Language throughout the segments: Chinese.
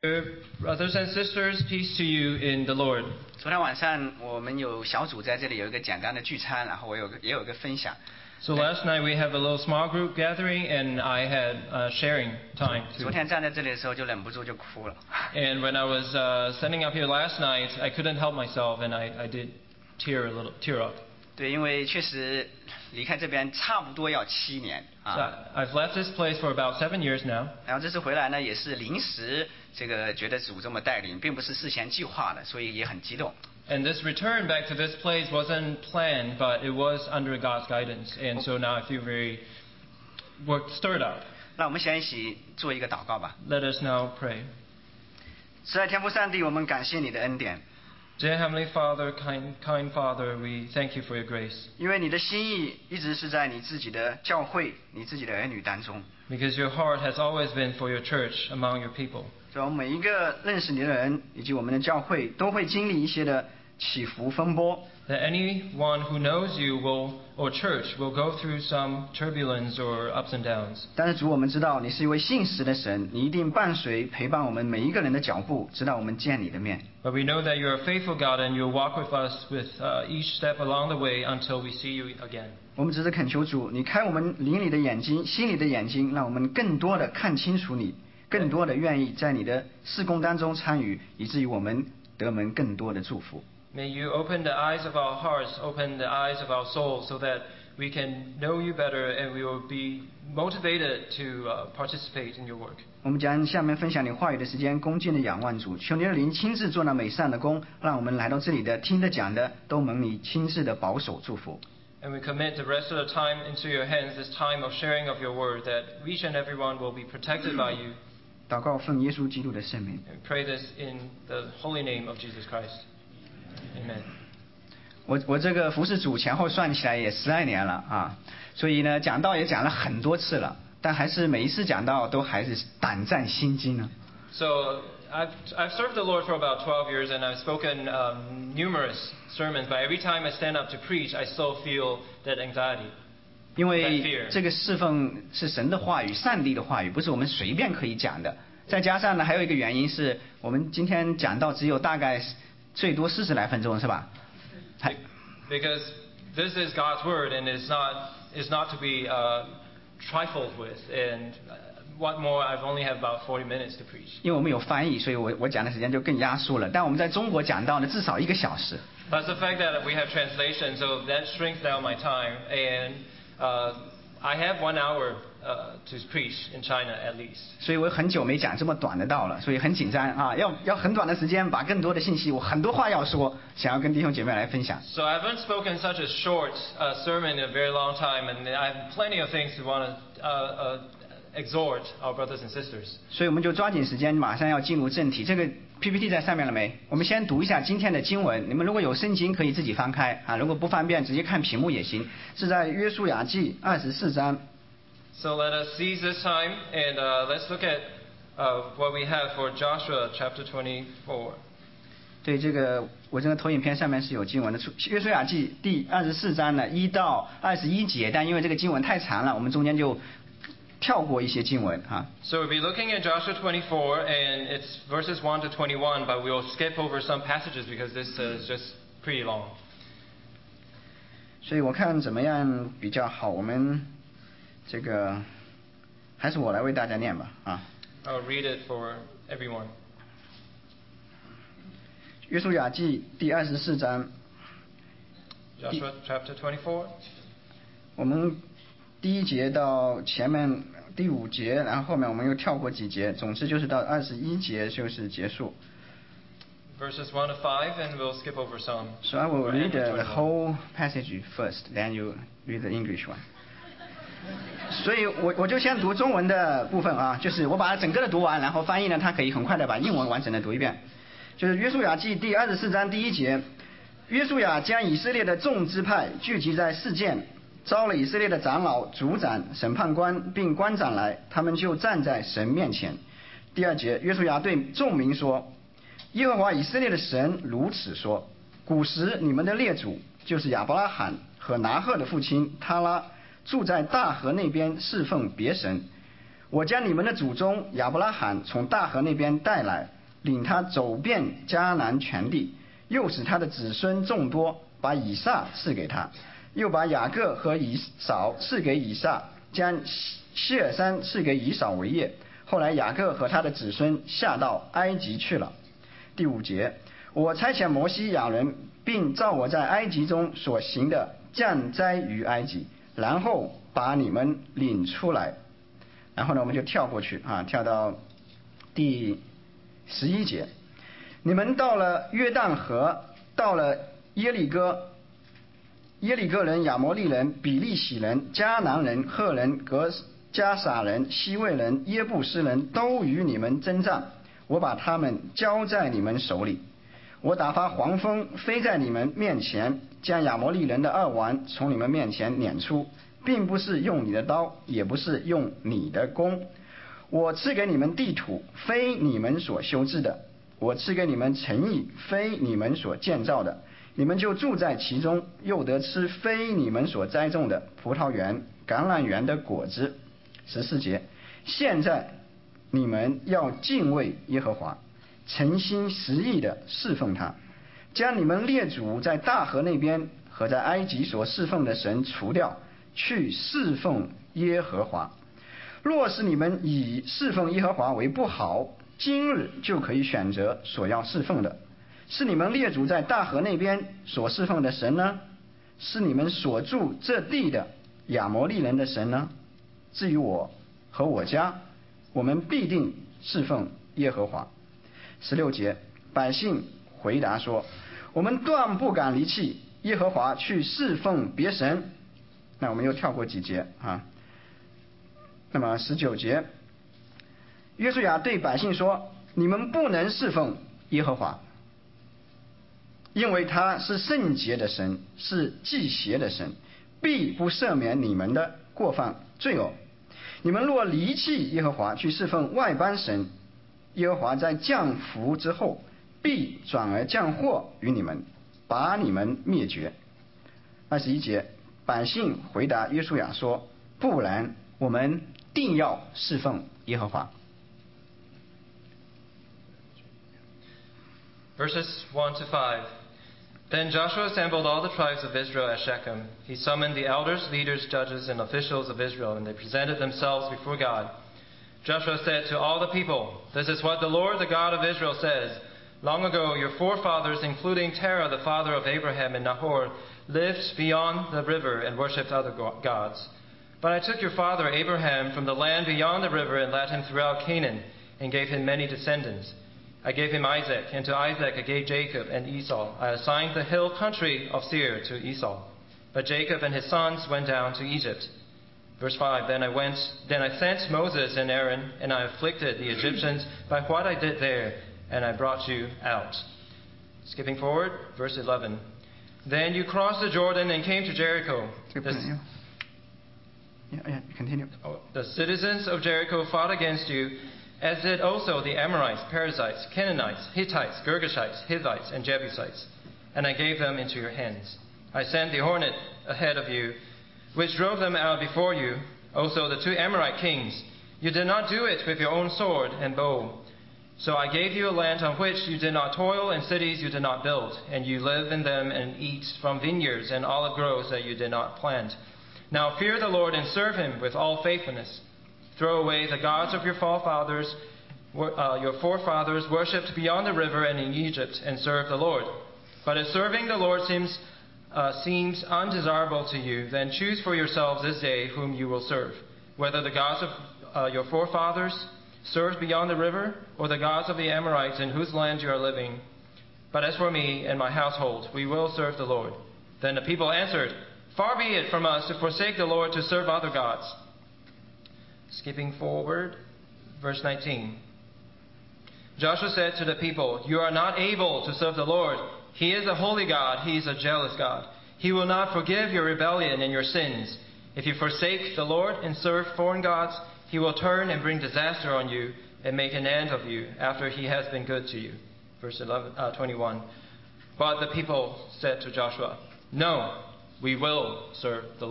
Brothers and sisters, peace to you in the Lord. 昨天晚上我们有小组在这里有一个简单的聚餐，然后我也有一个分享。 So last night we have a little small group gathering, and I had sharing time too. 昨天站在这里的时候就忍不住就哭了。 And when I was standing up here last night, I couldn't help myself, and I did tear up. 对，因为确实离开这边差不多要7年啊。 So I've left this place for about 7 years now. 然后这次回来呢，也是临时觉得主这么带领，并不是事先计划的，所以也很激动。 And this return back to this place wasn't planned, but it was under God's guidance, and so now I feel very stirred up. 那我们先一起做一个祷告吧。 Let us now pray. 慈爱天父上帝，我们感谢你的恩典。 Dear Heavenly Father, kind Father, we thank you for your grace. 因为你的心意一直是在你自己的教会、你自己的儿女当中。 Because your heart has always been for your church among your people. 所以我们每一个认识你的人以及我们的教会都会经历一些的起伏风波。 That anyone who knows you or church will go through some turbulence or ups and downs. 但是主，我们知道你是一位信实的神，你一定伴随陪伴我们每一个人的脚步，直到我们见你的面。 But we know that you are a faithful God and you'll walk with us with each step along the way until we see you again. 我们只是恳求主，你开我们灵里的眼睛、心里的眼睛，让我们更多的看清楚你，更多的愿意在你的事工当中参与，以至于我们得蒙更多的祝福。 May you open the eyes of our hearts, open the eyes of our souls, so that we can know you better and we will be motivated to participate in your work. 我们将下面分享你话语的时间，恭敬的仰望主，求你的灵亲自做那美善的工，让我们来到这里的听的讲的都蒙你亲自的保守祝福。 And we commit the rest of the time into your hands, this time of sharing of your word, that each and everyone will be protected by you. 祷告奉耶稣基督的圣名。 And pray this in the holy name of Jesus Christ. Amen. 我这个服侍主前后算起来也12年了啊，所以呢讲道也讲了很多次了，但还是每一次讲道都还是胆战心惊呢。 So I've served the Lord for about 12 years and I've spoken numerous sermons, but every time I stand up to preach, I still feel that anxiety. 因为这个侍奉是神的话语，上帝的话语，不是我们随便可以讲的。再加上呢，还有一个原因是我们今天讲到只有大概最多40来分钟，是吧？ Because this is God's word and it's not to be trifled with. And what more? I've only have about 40 minutes to preach. 因为我们有翻译，所以我讲的时间就更压缩了。但我们在中国讲到呢，至少1个小时。 That's the fact that we have translation, so that shrinks down my time. And I have 1 hour to preach in China at least. 所以我很久没讲这么短的道了，所以很紧张啊，要很短的时间把更多的信息，我很多话要说，想要跟弟兄姐妹来分享。 So I haven't spoken such a short sermon in a very long time, and I have plenty of things to want to exhort our brothers and sisters. 所以我们就抓紧时间，马上要进入正题。这个 PPT 在上面了没？我们先读一下今天的经文。你们如果有圣经可以自己翻开啊，如果不方便直接看屏幕也行。是在约书亚记24章。 So let us seize this time and let's look at what we have for Joshua chapter 24. 对，这个我这个投影片上面是有经文的。约书亚记第24章呢1到21节，但因为这个经文太长了，我们中间就跳过一些经文啊。 So we'll be looking at Joshua 24 and it's verses 1 to 21, but we'll skip over some passages because this is just pretty long. 所以我看怎么样比较好，我们这个还是我来为大家念吧啊。 I'll read it for everyone. 约书亚记第24章。 Joshua chapter 24. 我们第1节到前面第5节，然后后面我们又跳过几节，总之就是到21节就是结束。 Verses 1 to 5, and we'll skip over some. So I will read the whole passage first, then you read the English one. 所以我就先读中文的部分啊，就是我把它整个的读完，然后翻译呢，它可以很快的把英文完整的读一遍。就是约书亚记第24章第1节，约书亚将以色列的众支派聚集在示剑，招了以色列的长老、族长、审判官并官长来，他们就站在神面前。第2节，约书亚对众民说：耶和华以色列的神如此说，古时你们的列祖就是亚伯拉罕和拿鹤的父亲他拉，住在大河那边侍奉别神。 我将你们的祖宗亚伯拉罕从大河那边带来，领他走遍迦南全地，又使他的子孙众多，把以撒赐给他，又把雅各和以扫赐给以撒，将希尔山赐给以扫为业。后来雅各和他的子孙下到埃及去了。第5节，我差遣摩西亚伦，并照我在埃及中所行的降灾于埃及，然后把你们领出来。然后呢，我们就跳过去跳到第11节。你们到了约旦河，到了耶利哥人、亚摩利人、比利洗人、迦南人、赫人、格迦撒人、西魏人、耶布斯人都与你们征战，我把他们交在你们手里。我打发黄蜂飞在你们面前，将亚摩利人的2王从你们面前撵出，并不是用你的刀，也不是用你的弓。我赐给你们地土，非你们所修治的；我赐给你们城邑，非你们所建造的。你们就住在其中，又得吃非你们所栽种的葡萄园、橄榄园的果子。14节，现在你们要敬畏耶和华，诚心实意的侍奉他，将你们列祖在大河那边和在埃及所侍奉的神除掉，去侍奉耶和华。若是你们以侍奉耶和华为不好，今日就可以选择所要侍奉的。是你们列祖在大河那边所侍奉的神呢？是你们所住这地的亚摩利人的神呢？至于我和我家，我们必定侍奉耶和华。16节，百姓回答说，我们断不敢离弃耶和华去侍奉别神。那我们又跳过几节那么19节，约书亚对百姓说，你们不能侍奉耶和华，因为他是圣洁的神，是忌邪的神，必不赦免你们的过犯罪恶。你们若离弃耶和华去侍奉外邦神，耶和华在降福之后，必转而降祸于你们，把你们灭绝。21节，百姓回答约书亚说，不然我们定要侍奉耶和华。 Verses 1 to 5. Then Joshua assembled all the tribes of Israel at Shechem. He summoned the elders, leaders, judges, and officials of Israel, and they presented themselves before God. Joshua said to all the people, "This is what the Lord, the God of Israel, says. Long ago, your forefathers, including Terah, the father of Abraham and Nahor, lived beyond the river and worshipped other gods. But I took your father Abraham from the land beyond the river and led him throughout Canaan and gave him many descendants. I gave him Isaac, and to Isaac I gave Jacob and Esau. I assigned the hill country of Seir to Esau. But Jacob and his sons went down to Egypt." Verse 5, Then I sent Moses and Aaron, and I afflicted the Egyptians by what I did there, and I brought you out. Skipping forward, verse 11. Then you crossed the Jordan and came to Jericho. Continue. The citizens of Jericho fought against you, as did also the Amorites, Perizzites, Canaanites, Hittites, Girgashites, Hivites, and Jebusites, and I gave them into your hands. I sent the hornet ahead of you, which drove them out before you, also the 2 Amorite kings. You did not do it with your own sword and bow. So I gave you a land on which you did not toil, and cities you did not build, and you live in them and eat from vineyards and olive groves that you did not plant. Now fear the Lord and serve him with all faithfulness. Throw away the gods of your forefathers worshipped beyond the river and in Egypt, and serve the Lord. But if serving the Lord seems undesirable to you, then choose for yourselves this day whom you will serve, whether the gods of your forefathers served beyond the river, or the gods of the Amorites in whose land you are living. But as for me and my household, we will serve the Lord." Then the people answered, "Far be it from us to forsake the Lord to serve other gods." Skipping forward, verse 19. Joshua said to the people, "You are not able to serve the Lord. He is a holy God. He is a jealous God. He will not forgive your rebellion and your sins. If you forsake the Lord and serve foreign gods, he will turn and bring disaster on you and make an end of you after he has been good to you." Verse 21. But the people said to Joshua, "No, we will serve the Lord."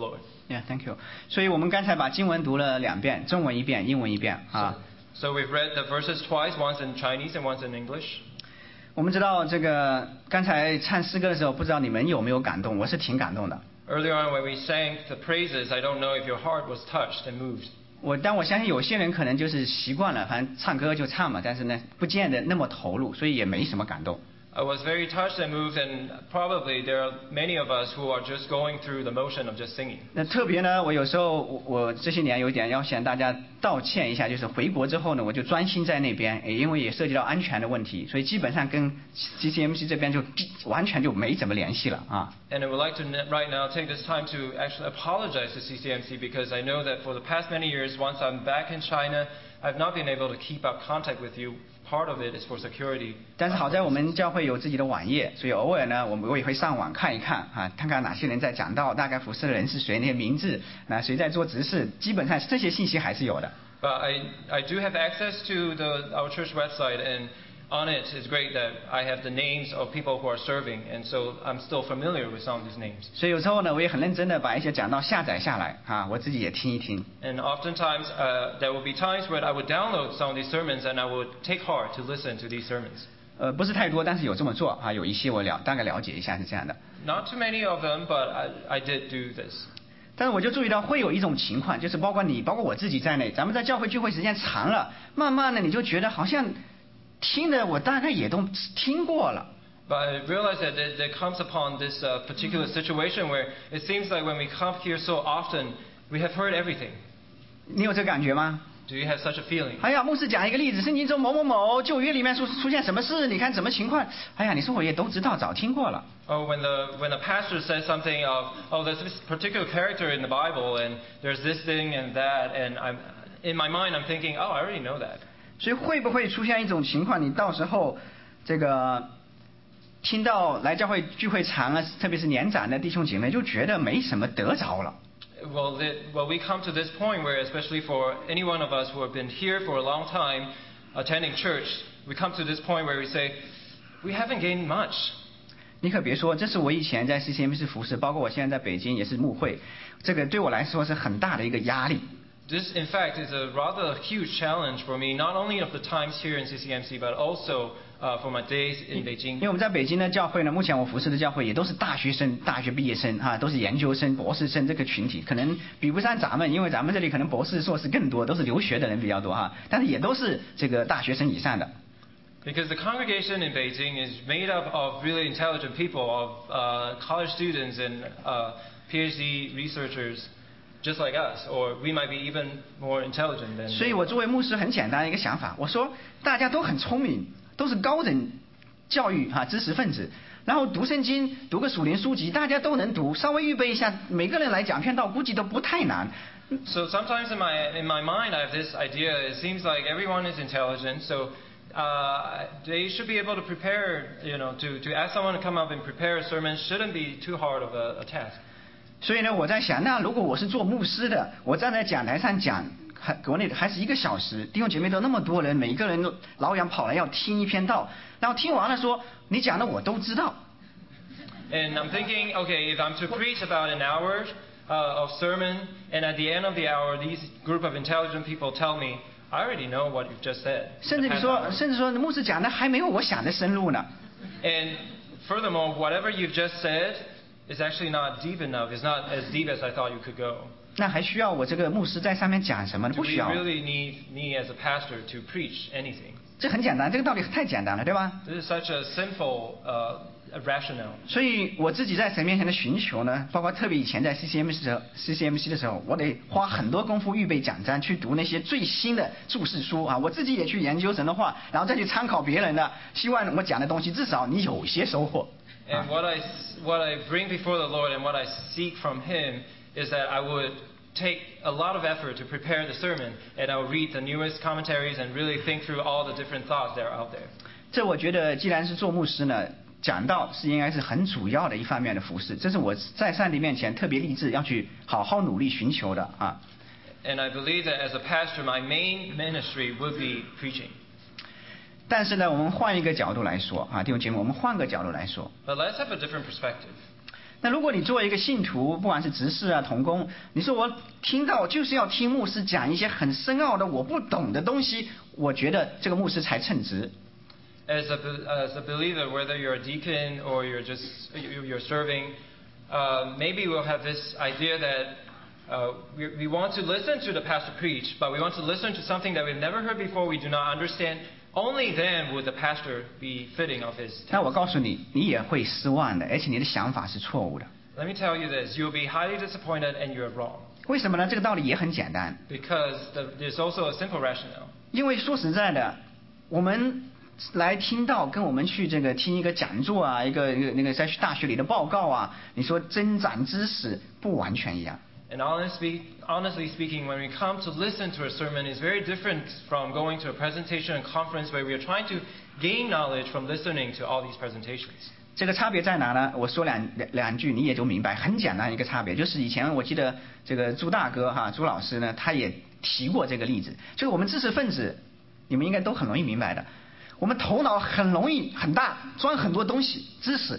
Yeah, thank you. 所以我们刚才把经文读了2遍，中文1遍，英文1遍啊。 So we've read the verses twice, once in Chinese and once in English. 我们知道这个刚才唱诗歌的时候，不知道你们有没有感动？我是挺感动的。 Earlier on when we sang the praises, I don't know if your heart was touched and moved. 但我相信有些人可能就是习惯了，反正唱歌就唱嘛，但是呢，不见得那么投入，所以也没什么感动。 I was very touched and moved, and probably there are many of us who are just going through the motion of just singing. 那特别呢，我有时候我这些年有一点要向大家道歉一下，就是回国之后呢，我就专心在那边，因为也涉及到安全的问题，所以基本上跟 CCMC 这边就完全就没怎么联系了啊。 And I would like to right now take this time to actually apologize to CCMC because I know that for the past many years, once I'm back in China, I've not been able to keep up contact with you. Part of it is for security. 但是好在我们教会有自己的网页，所以偶尔呢，我也会上网看一看啊，看看哪些人在讲道，大概服侍的人是谁，那些名字，那谁在做执事，基本上这些信息还是有的。 But I do have access to our church website, and on it is great that I have the names of people who are serving, and so I'm still familiar with some of these names. 所以有时候呢，我也很认真的把一些讲道下载下来啊，我自己也听一听。 And oftentimes there will be times when I would download some of these sermons and I would take heart to listen to these sermons. 不是太多，但是有这么做啊，有一些我大概了解一下是这样的。 Not too many of them, but I did do this. 但是我就注意到会有一种情况，就是包括你，包括我自己在内，咱们在教会聚会时间长了，慢慢的你就觉得好像听的我大概也都听过了。 But I realize that there comes upon this particular situation where it seems like when we come here so often, we have heard everything. 你有这个感觉吗？ Do you have such a feeling? 哎呀，牧师讲一个例子，圣经中某某某旧约里面出现什么事，你看什么情况？哎呀，你说我也都知道，早听过了。 Oh, when the pastor says something of there's this particular character in the Bible and there's this thing and that, and in my mind I'm thinking, oh, I already know that. 所以会不会出现一种情况，你到时候这个听到来教会聚会长了，特别是年长的弟兄姐妹，就觉得没什么得着了。 Well, we come to this point where, especially for any one of us who have been here for a long time, attending church, we come to this point where we say, we haven't gained much. 你可别说，这是我以前在 CCMC 服侍，包括我现在在北京也是牧会，这个对我来说是很大的一个压力。 This, in fact, is a rather huge challenge for me, not only of the times here in CCMC, but also for my days in Beijing. 因为我们在北京的教会呢，目前我服侍的教会也都是大学生、大学毕业生啊，都是研究生、博士生这个群体，可能比不上咱们，因为咱们这里可能博士、硕士更多，都是留学的人比较多哈，但是也都是这个大学生以上的。 Because the congregation in Beijing is made up of really intelligent people, of college students and PhD researchers. Just like us, or we might be even more intelligent than. 所以我作为牧师很简单的一个想法，我说大家都很聪明，都是高等教育知识分子，然后读圣经，读个属灵书籍，大家都能读，稍微预备一下，每个人来讲篇道估计都不太难。 So sometimes in my mind I have this idea. It seems like everyone is intelligent, so they should be able to prepare. To ask someone to come up and prepare a sermon shouldn't be too hard of a task. 所以呢，我在想，那如果我是做牧师的，我站在讲台上讲，国内还是1个小时，弟兄姐妹都那么多人，每一个人都老远跑来要听一篇道，然后听完了说，你讲的我都知道。 And I'm thinking, okay, if I'm to preach about an hour of sermon, and at the end of the hour, these group of intelligent people tell me, I already know what you've just said. 甚至说，牧师讲的还没有我想的深入呢。 And furthermore, whatever you've just said. It's actually not deep enough. It's not as deep as I thought you could go. 那还需要我这个牧师在上面讲什么呢？不需要。 Do we really need me as a pastor to preach anything? 这很简单，这个道理太简单了，对吧？ This is such a simple rationale. 所以我自己在神面前的寻求呢，包括特别以前在 CCMC 的时候，我得花很多功夫预备讲章，去读那些最新的注释书啊，我自己也去研究神的话，然后再去参考别人的，希望我讲的东西至少你有些收获。 And what I bring before the Lord and what I seek from Him is that I would take a lot of effort to prepare the sermon, and I would read the newest commentaries and really think through all the different thoughts that are out there. 这我觉得，既然是做牧师呢，讲道是应该是很主要的一方面的服事，这是我在上帝面前特别立志要去好好努力寻求的啊。 And I believe that as a pastor, my main ministry would be preaching. 但是呢，我们换一个角度来说啊，弟兄姐妹，我们换个角度来说。 But let's have a different perspective. 那如果你作为一个信徒，不管是执事啊、同工，你说我听到就是要听牧师讲一些很深奥的我不懂的东西，我觉得这个牧师才称职。 As a believer, whether you're a deacon or you're serving, maybe we'll have this idea that we want to listen to the pastor preach, but we want to listen to something that we've never heard before, we do not understand. Only then would the pastor be fitting of his task. 那我告诉你，你也会失望的，而且你的想法是错误的。 Let me tell you this: you'll be highly disappointed, and you're wrong. 为什么呢？这个道理也很简单。 Because there's also a simple rationale. 因为说实在的，我们来听到跟我们去这个听一个讲座啊，一个那个在大学里的报告啊，你说增长知识不完全一样。 And honestly speaking, when we come to listen to a sermon, it's very different from going to a presentation and conference where we are trying to gain knowledge from listening to all these presentations. 这个差别在哪呢？我说两句你也就明白，很简单一个差别，就是以前我记得这个朱大哥朱老师呢，他也提过这个例子，就是我们知识分子，你们应该都很容易明白的，我们头脑很容易很大，装很多东西知识。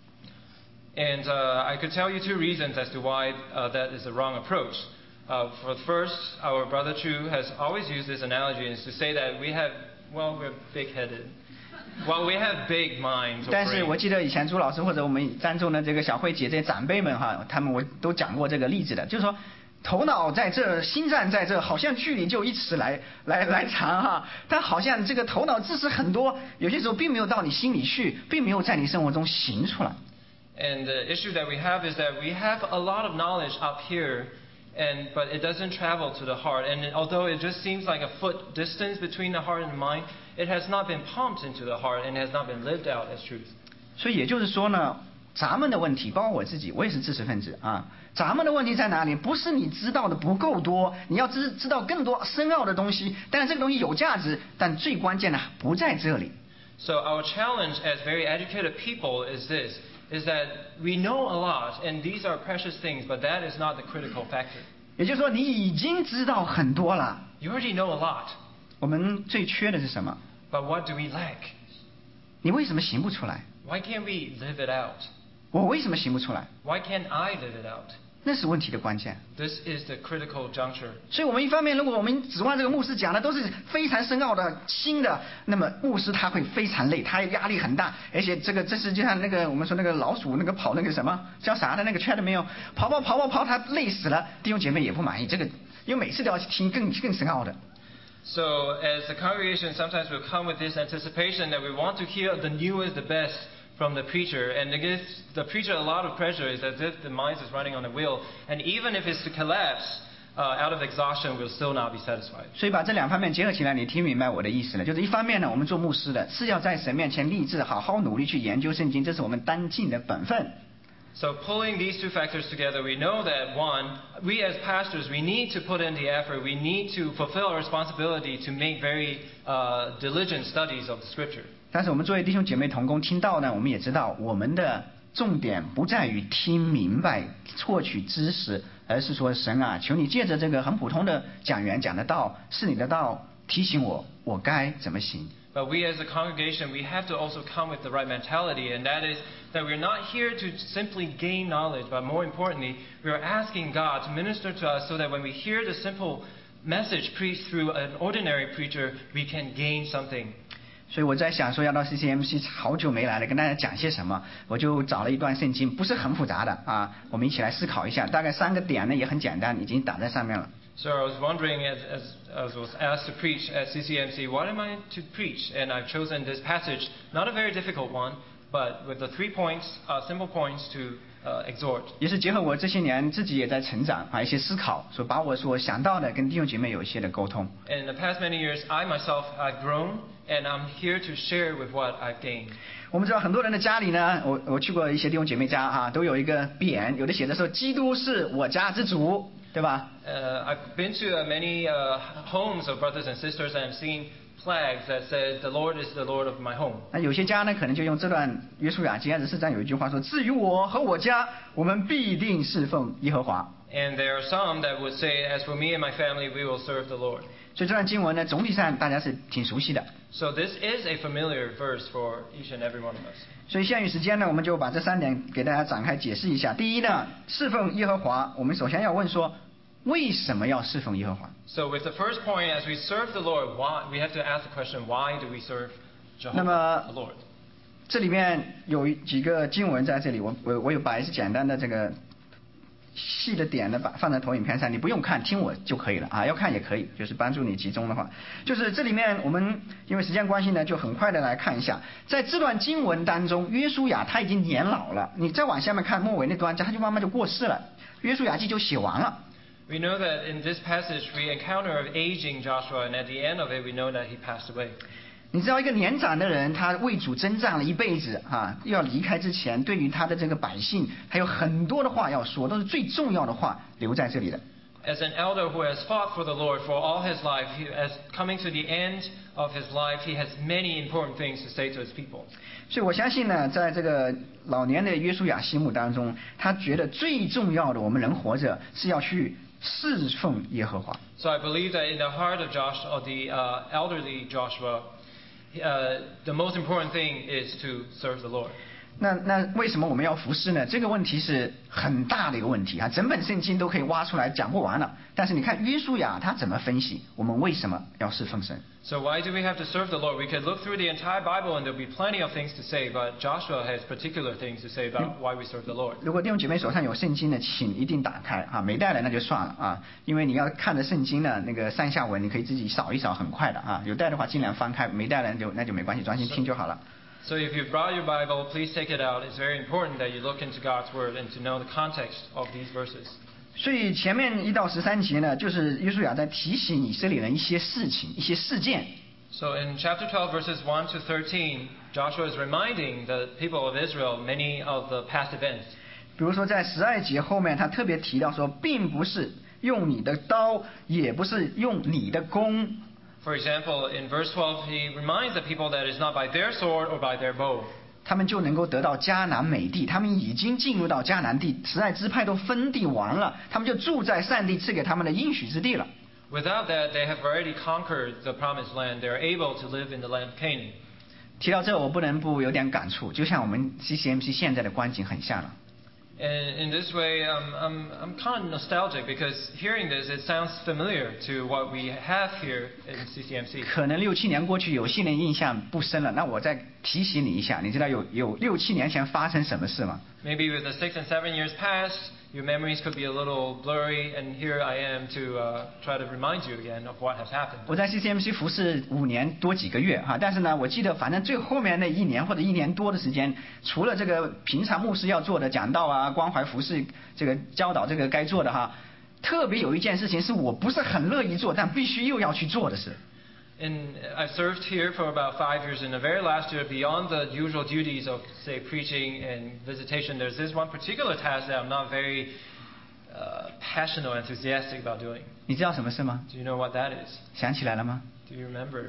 And I could tell you two reasons as to why that is a wrong approach. For the first, our brother Chu has always used this analogy is to say that we're big-headed. Well, we have big minds. 但是我记得以前朱老师或者我们当中的这个小慧姐这些长辈们他们我都讲过这个例子的，就是说头脑在这，心脏在这，好像距离就1尺来长但好像这个头脑知识很多，有些时候并没有到你心里去，并没有在你生活中行出来。 And the issue that we have is that we have a lot of knowledge up here, but it doesn't travel to the heart. And although it just seems like a foot distance between the heart and the mind, it has not been pumped into the heart and has not been lived out as truth. 所以也就是说呢，咱们的问题，包括我自己，我也是知识分子咱们的问题在哪里？不是你知道的不够多，你要知道更多深奥的东西。但是这个东西有价值，但最关键的不在这里。 So our challenge as very educated people is that we know a lot, and these are precious things, but that is not the critical factor. 也就是说，你已经知道很多了。 You already know a lot. 我们最缺的是什么？ But what do we lack? 你为什么行不出来？ Why can't we live it out? 我为什么行不出来？ Why can't I live it out? 那是问题的关键。 This is the critical juncture. 所以我们一方面，如果我们指望这个牧师讲的都是非常深奥的新的，那么牧师他会非常累，他压力很大，而且这是就像那个我们说那个老鼠那个跑那个什么叫啥的那个 treadmill 跑，他累死了，弟兄姐妹也不满意，这个因为每次都要听更深奥的。 So as the congregation sometimes will come with this anticipation that we want to hear the newest, the best from the preacher, and it gives the preacher a lot of pressure. It's as if the mind is running on a wheel, and even if it's to collapse out of exhaustion, we'll still not be satisfied. 所以把这两方面结合起来，你听明白我的意思了。就是一方面呢，我们做牧师的是要在神面前立志，好好努力去研究圣经，这是我们当尽的本分。 So pulling these two factors together, we know that one, we as pastors, we need to put in the effort. We need to fulfill our responsibility to make very diligent studies of the Scripture. 但是我们作为弟兄姐妹同工听到呢，我们也知道我们的重点不在于听明白、获取知识，而是说神啊，求你借着这个很普通的讲员讲的道，是你的道，提醒我该怎么行。 But we as a congregation, we have to also come with the right mentality, and that is that we're not here to simply gain knowledge, but more importantly, we are asking God to minister to us so that when we hear the simple message preached through an ordinary preacher, we can gain something. 所以我在想说要到 CCMC 好久没来了，跟大家讲些什么，我就找了一段圣经，不是很复杂的我们一起来思考一下，大概3个点呢也很简单，已经打在上面了。 So I was wondering, as I was asked to preach at CCMC, what am I to preach? And I've chosen this passage, not a very difficult one, but with the 3 points, simple points to exhort. 也是结合我这些年自己也在成长一些思考，所以把我所想到的跟弟兄姐妹有一些的沟通。 In the past many years, I myself I've grown, and I'm here to share with what I've gained. 我们知道很多人的家里呢，我去过一些弟兄姐妹家都有一个匾，有的写的说基督是我家之主，对吧 ？I've been to many homes of brothers and sisters, and I've seen flags that says the Lord is the Lord of my home. 那有些家呢，可能就用这段约书亚记24章有一句话说：至于我和我家，我们必定侍奉耶和华。 And there are some that would say, as for me and my family, we will serve the Lord. 所以这段经文呢，总体上大家是挺熟悉的。 So this is a familiar verse for each and every one of us. 所以限于时间呢，我们就把这3点给大家展开解释一下。第一呢，侍奉耶和华，我们首先要问说，为什么要侍奉耶和华？ So with the first point, as we serve the Lord, why, we have to ask the question, why do we serve 那 Jehovah 么 the Lord? 这里面有几个经文在这里，我有把一些简单的这个细的点呢，放在投影片上，你不用看，听我就可以了啊。要看也可以，就是帮助你集中的话，就是这里面我们因为时间关系呢，就很快的来看一下，在这段经文当中，约书亚他已经年老了，你再往下面看末尾那段，他就慢慢就过世了，约书亚记就写完了。 We know that in this passage we encounter an aging Joshua, and at the end of it we know that he passed away. 你知道一个年长的人，他为主征战了一辈子啊，要离开之前，对于他的这个百姓，还有很多的话要说，都是最重要的话留在这里的。 As an elder who has fought for the Lord for all his life, as coming to the end of his life, he has many important things to say to his people. 所以我相信呢，在这个老年的约书亚心目当中，他觉得最重要的，我们人活着是要去侍奉耶和华。 So I believe that in the heart of Joshua, of the elderly Joshua, the most important thing is to serve the Lord. 那为什么我们要服侍呢？这个问题是很大的一个问题啊，整本圣经都可以挖出来讲不完了。但是你看约书亚他怎么分析我们为什么要侍奉神？ So why do we have to serve the Lord? We could look through the entire Bible and there'll be plenty of things to say, but Joshua has particular things to say about why we serve the Lord. 如果弟兄姐妹手上有圣经的，请一定打开啊，没带的那就算了啊，因为你要看着圣经的那个上下文，你可以自己扫一扫，很快的啊。有带的话尽量翻开，没带的那就没关系，专心听就好了。 So if you've brought your Bible, please take it out. It's very important that you look into God's Word and to know the context of these verses. 所以前面1到13节呢，就是约书亚在提醒以色列人一些事情、一些事件。 So in chapter 12, verses 1 to 13, Joshua is reminding the people of Israel many of the past events. 比如说在12节后面，他特别提到说，并不是用你的刀，也不是用你的弓。 For example, in verse 12, he reminds the people that it's not by their sword or by their bow. 他们就能够得到迦南美地，他们已经进入到迦南地，12支派都分地完了，他们就住在上帝赐给他们的应许之地了。 Without that, they have already conquered the promised land. They are able to live in the land of Canaan. 提到这，我不能不有点感触，就像我们 CCMC 现在的光景很像了。 And in this way, I'm kind of nostalgic because hearing this, it sounds familiar to what we have here in CCMC. 可能6、7年过去，有些人印象不深了。那我再提醒你一下，你知道有6、7年前发生什么事吗？ Maybe with the 6 and 7 years past, your memories could be a little blurry, and here I am to try to remind you again of what has happened. 我在 CCMC 服侍5年多几个月哈，但是呢，我记得反正最后面那1年或者1年多的时间，除了这个平常牧师要做的讲道啊、关怀服侍这个教导这个该做的哈，特别有一件事情是我不是很乐意做，但必须又要去做的事。 And I've served here for about 5 years. In the very last year, beyond the usual duties of, say, preaching and visitation, there's this one particular task that I'm not very passionate or enthusiastic about doing. 你知道什么事吗？ Do you know what that is? 想起来了吗？ Do you remember?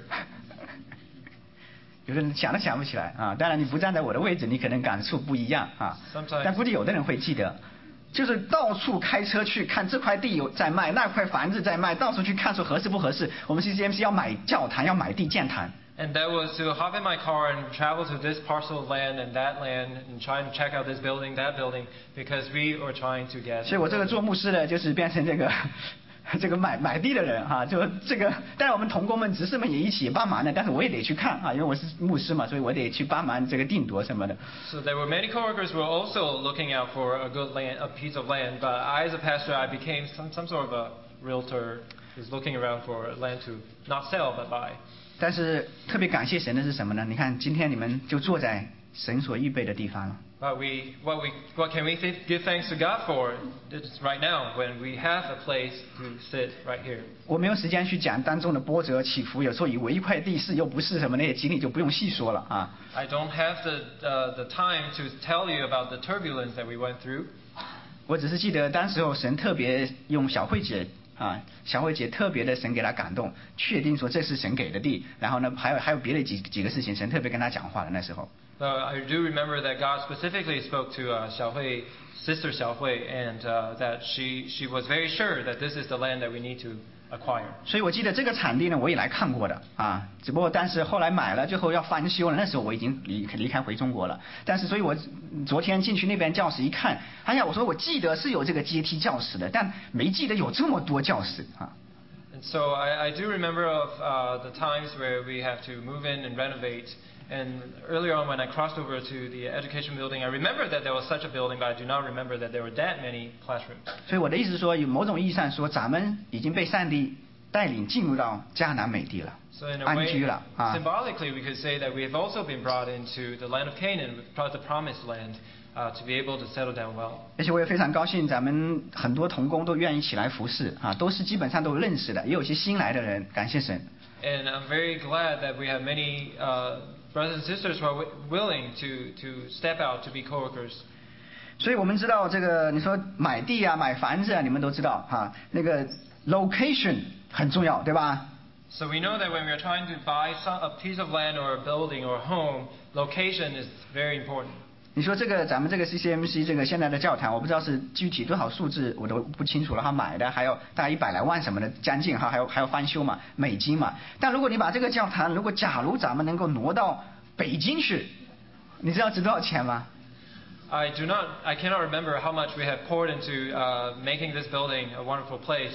有的人想都想不起来啊！当然你不站在我的位置，你可能感触不一样啊。 Sometimes 但估计有的人会记得，就是到处开车去看这块地有在卖，那块房子在卖，到处去看说合适不合适。我们 CCMC 要买教堂，要买地建堂。 And that was to hop in my car and travel to this parcel of land and that land and try and check out this building, that building, because we were trying to get. 所以我这个做牧师的，就是变成这个这个买地的人哈，就这个，当然我们同工们、执事们也一起帮忙的，但是我也得去看啊，因为我是牧师嘛，所以我得去帮忙这个定夺什么的。 So there were many coworkers who were also looking out for a good land, a piece of land. But I, as a pastor, I became some sort of a realtor who's looking around for land to not sell but buy. 但是特别感谢神的是什么呢？你看今天你们就坐在神所预备的地方了。 But what can we give thanks to God for? It's right now when we have a place to sit right here. 我没有时间去讲当中的波折起伏，有时候以为一块地是又不是什么那些经历就不用细说了啊。 I don't have the time to tell you about the turbulence that we went through. 我只是记得当时候神特别用小慧姐啊，小慧姐特别的神给她感动，确定说这是神给的地，然后呢还有别的几个事情，神特别跟她讲话的那时候。 I do remember that God specifically spoke to Xiaohui, sister Xiaohui, and that she was very sure that this is the land that we need to acquire. 所以我记得这个场地呢，我也来看过的啊，只不过但是后来买了，最后要翻修了，那时候我已经离开回中国了。但是所以我昨天进去那边教室一看，哎呀，我说我记得是有这个阶梯教室的，但没记得有这么多教室啊。 And so I do remember of the times where we have to move in and renovate. And earlier on, when I crossed over to the education building, I remember that there was such a building, but I do not remember that there were that many classrooms. 所以我的意思是说，有某种意义上说，咱们已经被上帝带领进入到迦南美地了， So in a 安 way, 居了啊。 symbolically, we could say that we have also been brought into the land of Canaan, the promised land, to be able to settle down well. 而且我也非常高兴，咱们很多同工都愿意起来服侍啊，都是基本上都认识的，也有些新来的人，感谢神。 And I'm very glad that we have many brothers and sisters who are willing to step out to be coworkers. 所以我们知道这个，你说买地啊、买房子啊，你们都知道哈，那个 location 很重要，对吧？ So we know that when we are trying to buy a piece of land or a building or a home, location is very important. 你说这个咱们这个 CCMC 这个现在的教堂，我不知道是具体多少数字，我都不清楚了。他买的还有大概100来万什么的，将近哈，还有翻修嘛，美金嘛。但如果你把这个教堂，如果假如咱们能够挪到北京去，你知道值多少钱吗？ I cannot remember how much we have poured into making this building a wonderful place.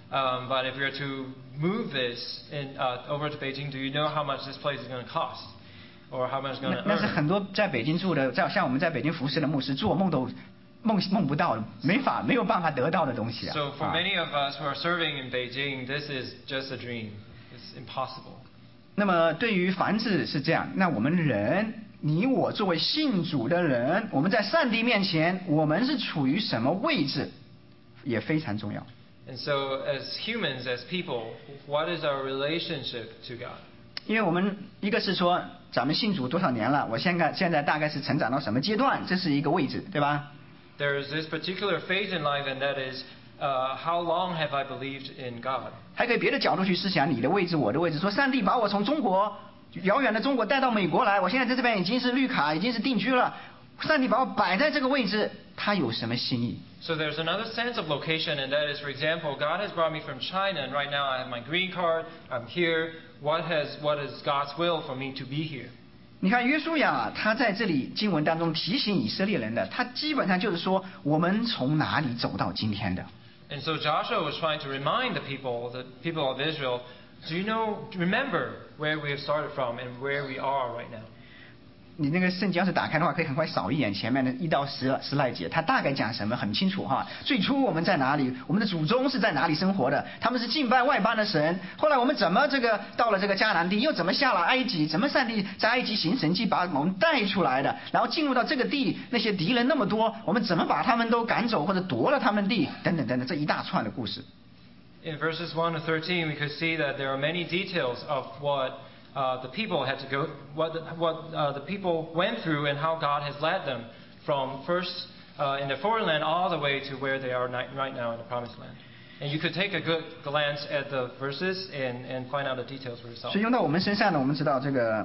But if we are to move this over to Beijing, do you know how much this place is going to cost, or how much it's going to earn? 那是很多在北京住的，像我们在北京服侍的牧师，做梦都梦不到，没有办法得到的东西啊。 So for many of us who are serving in Beijing, this is just a dream. It's impossible. 那么对于房子是这样，那我们人，你我作为信主的人，我们在上帝面前，我们是处于什么位置，也非常重要。 And so as humans, as people, what is our relationship to God? 因为我们一个是说咱们信主多少年了，我现在大概是成长到什么阶段，这是一个位置，对吧？ There is this particular phase in life, and that is how long have I believed in God? 还可以别的角度去思想你的位置，我的位置，说上帝把我从中国遥远的中国带到美国来，我现在在这边已经是绿卡，已经是定居了，上帝把我摆在这个位置，他有什么心意？ So there's another sense of location, and that is, for example, God has brought me from China, and right now I have my green card. I'm here. What is God's will for me to be here? 你看约书亚他在这里经文当中提醒以色列人的，他基本上就是说我们从哪里走到今天的。 And so Joshua was trying to remind the people of Israel, remember where we have started from and where we are right now. 你那个圣经要是打开的话，可以很快扫一眼前面的1到10来节，他大概讲什么很清楚哈。最初我们在哪里？我们的祖宗是在哪里生活的？他们是敬拜外邦的神。后来我们怎么到了这个迦南地，又怎么下了埃及？怎么上帝在埃及行神迹把我们带出来的？然后进入到这个地，那些敌人那么多，我们怎么把他们都赶走或者夺了他们地？等等等等，这一大串的故事。 In verses 1 to 13, we could see that there are many details of what the people had to go, what the people went through, and how God has led them from first in the foreign land all the way to where they are right now in the promised land. And you could take a good glance at the verses and find out the details for yourself. 所以用到我们身上呢，我们知道这个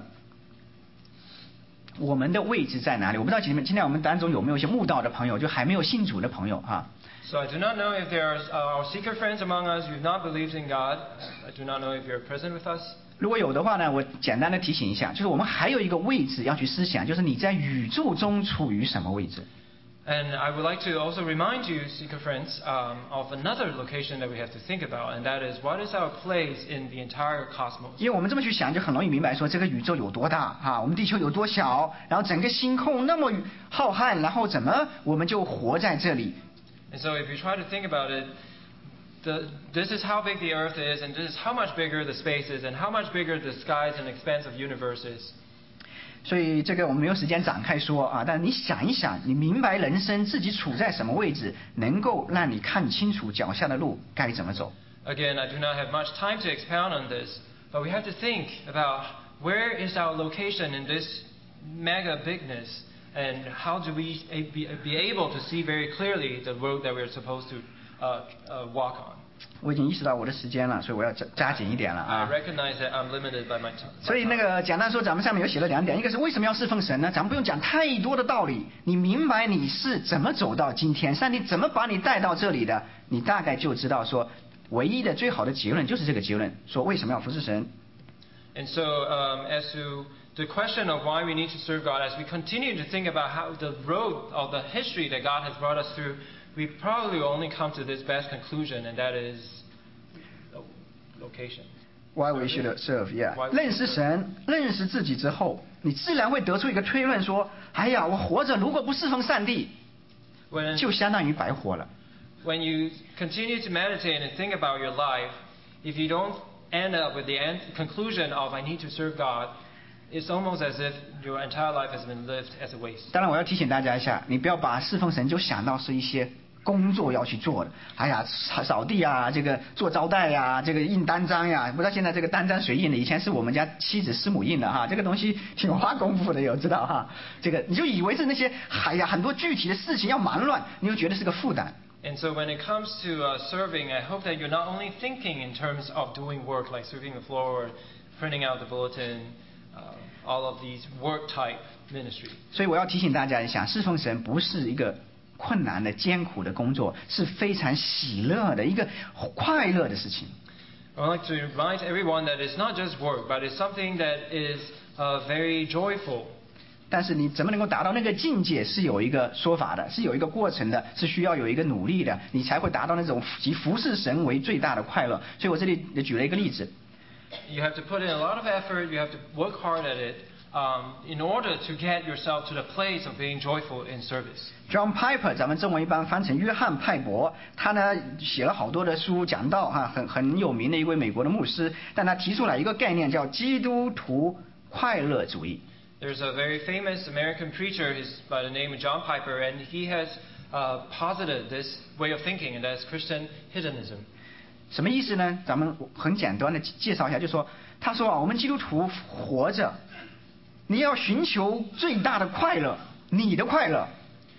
我们的位置在哪里？我不知道今天我们当中有没有一些慕道的朋友，就还没有信主的朋友哈。 So I do not know if there are our seeker friends among us who have not believed in God. I do not know if you're present with us. 如果有的话呢，我简单的提醒一下，就是我们还有一个位置要去思想，就是你在宇宙中处于什么位置。 And I would like to also remind you, seeker friends, of another location that we have to think about, and that is, what is our place in the entire cosmos? 因为我们这么去想，就很容易明白说这个宇宙有多大啊，我们地球有多小，然后整个星空那么浩瀚，然后怎么我们就活在这里？ And so if you try to think about it, this is how big the Earth is, and this is how much bigger the space is, and how much bigger the skies and expanse of universe is. 所以这个我们没有时间展开说啊，但是你想一想，你明白人生自己处在什么位置，能够让你看清楚脚下的路该怎么走。 Again, I do not have much time to expound on this, but we have to think about where is our location in this mega bigness, and how do we be able to see very clearly the road that we're supposed to walk on. 我已经意识到我的时间了，所以我要加紧一点了啊。 I recognize that I'm limited by my time. 所以那个简单说，咱们上面有写了2点，一个是为什么要侍奉神呢？咱们不用讲太多的道理，你明白你是怎么走到今天，上帝怎么把你带到这里的，你大概就知道说，唯一的最好的结论就是这个结论，说为什么要服侍神。 And so, as to the question of why we need to serve God, as we continue to think about how the road of the history that God has brought us through, we probably will only come to this best conclusion, and that is location. Why we should serve, yeah. Why we should 认识神，认识自己之后，你自然会得出一个推论说，哎呀，我活着如果不侍奉上帝，就相当于白活了。 When you continue to meditate and think about your life, if you don't end up with the conclusion of I need to serve God, it's almost as if your entire life has been lived as a waste. 当然，我要提醒大家一下，你不要把侍奉神就想到是一些工作要去做的。哎呀，扫地啊，这个做招待呀，这个印单张呀，不知道现在这个单张谁印的？以前是我们家妻子师母印的哈，这个东西挺花功夫的，有知道哈？这个你就以为是那些哎呀很多具体的事情要忙乱，你就觉得是个负担。 And so when it comes to serving, I hope that you're not only thinking in terms of doing work like sweeping the floor or printing out the bulletin, all of these work type ministry. 所以我要提醒大家一下，侍奉神不是一个困难的艰苦的工作，是非常喜乐的一个快乐的事情。 I would like to remind everyone that it's not just work, but it's something that is very joyful. 但是你怎么能够达到那个境界，是有一个说法的，是有一个过程的，是需要有一个努力的，你才会达到那种以服侍神为最大的快乐。所以我这里举了一个例子。 You have to put in a lot of effort. You have to work hard at it in order to get yourself to the place of being joyful in service. John Piper， 咱们中文一般翻成约翰派伯，他呢写了好多的书讲道哈，很有名的一位美国的牧师，但他提出来一个概念叫基督徒快乐主义。 There's a very famous American preacher, he's by the name of John Piper, and he has posited this way of thinking, and that's Christian hedonism. 什么意思呢？咱们很简单的介绍一下，就是说，他说啊，我们基督徒活着，你要寻求最大的快乐，你的快乐。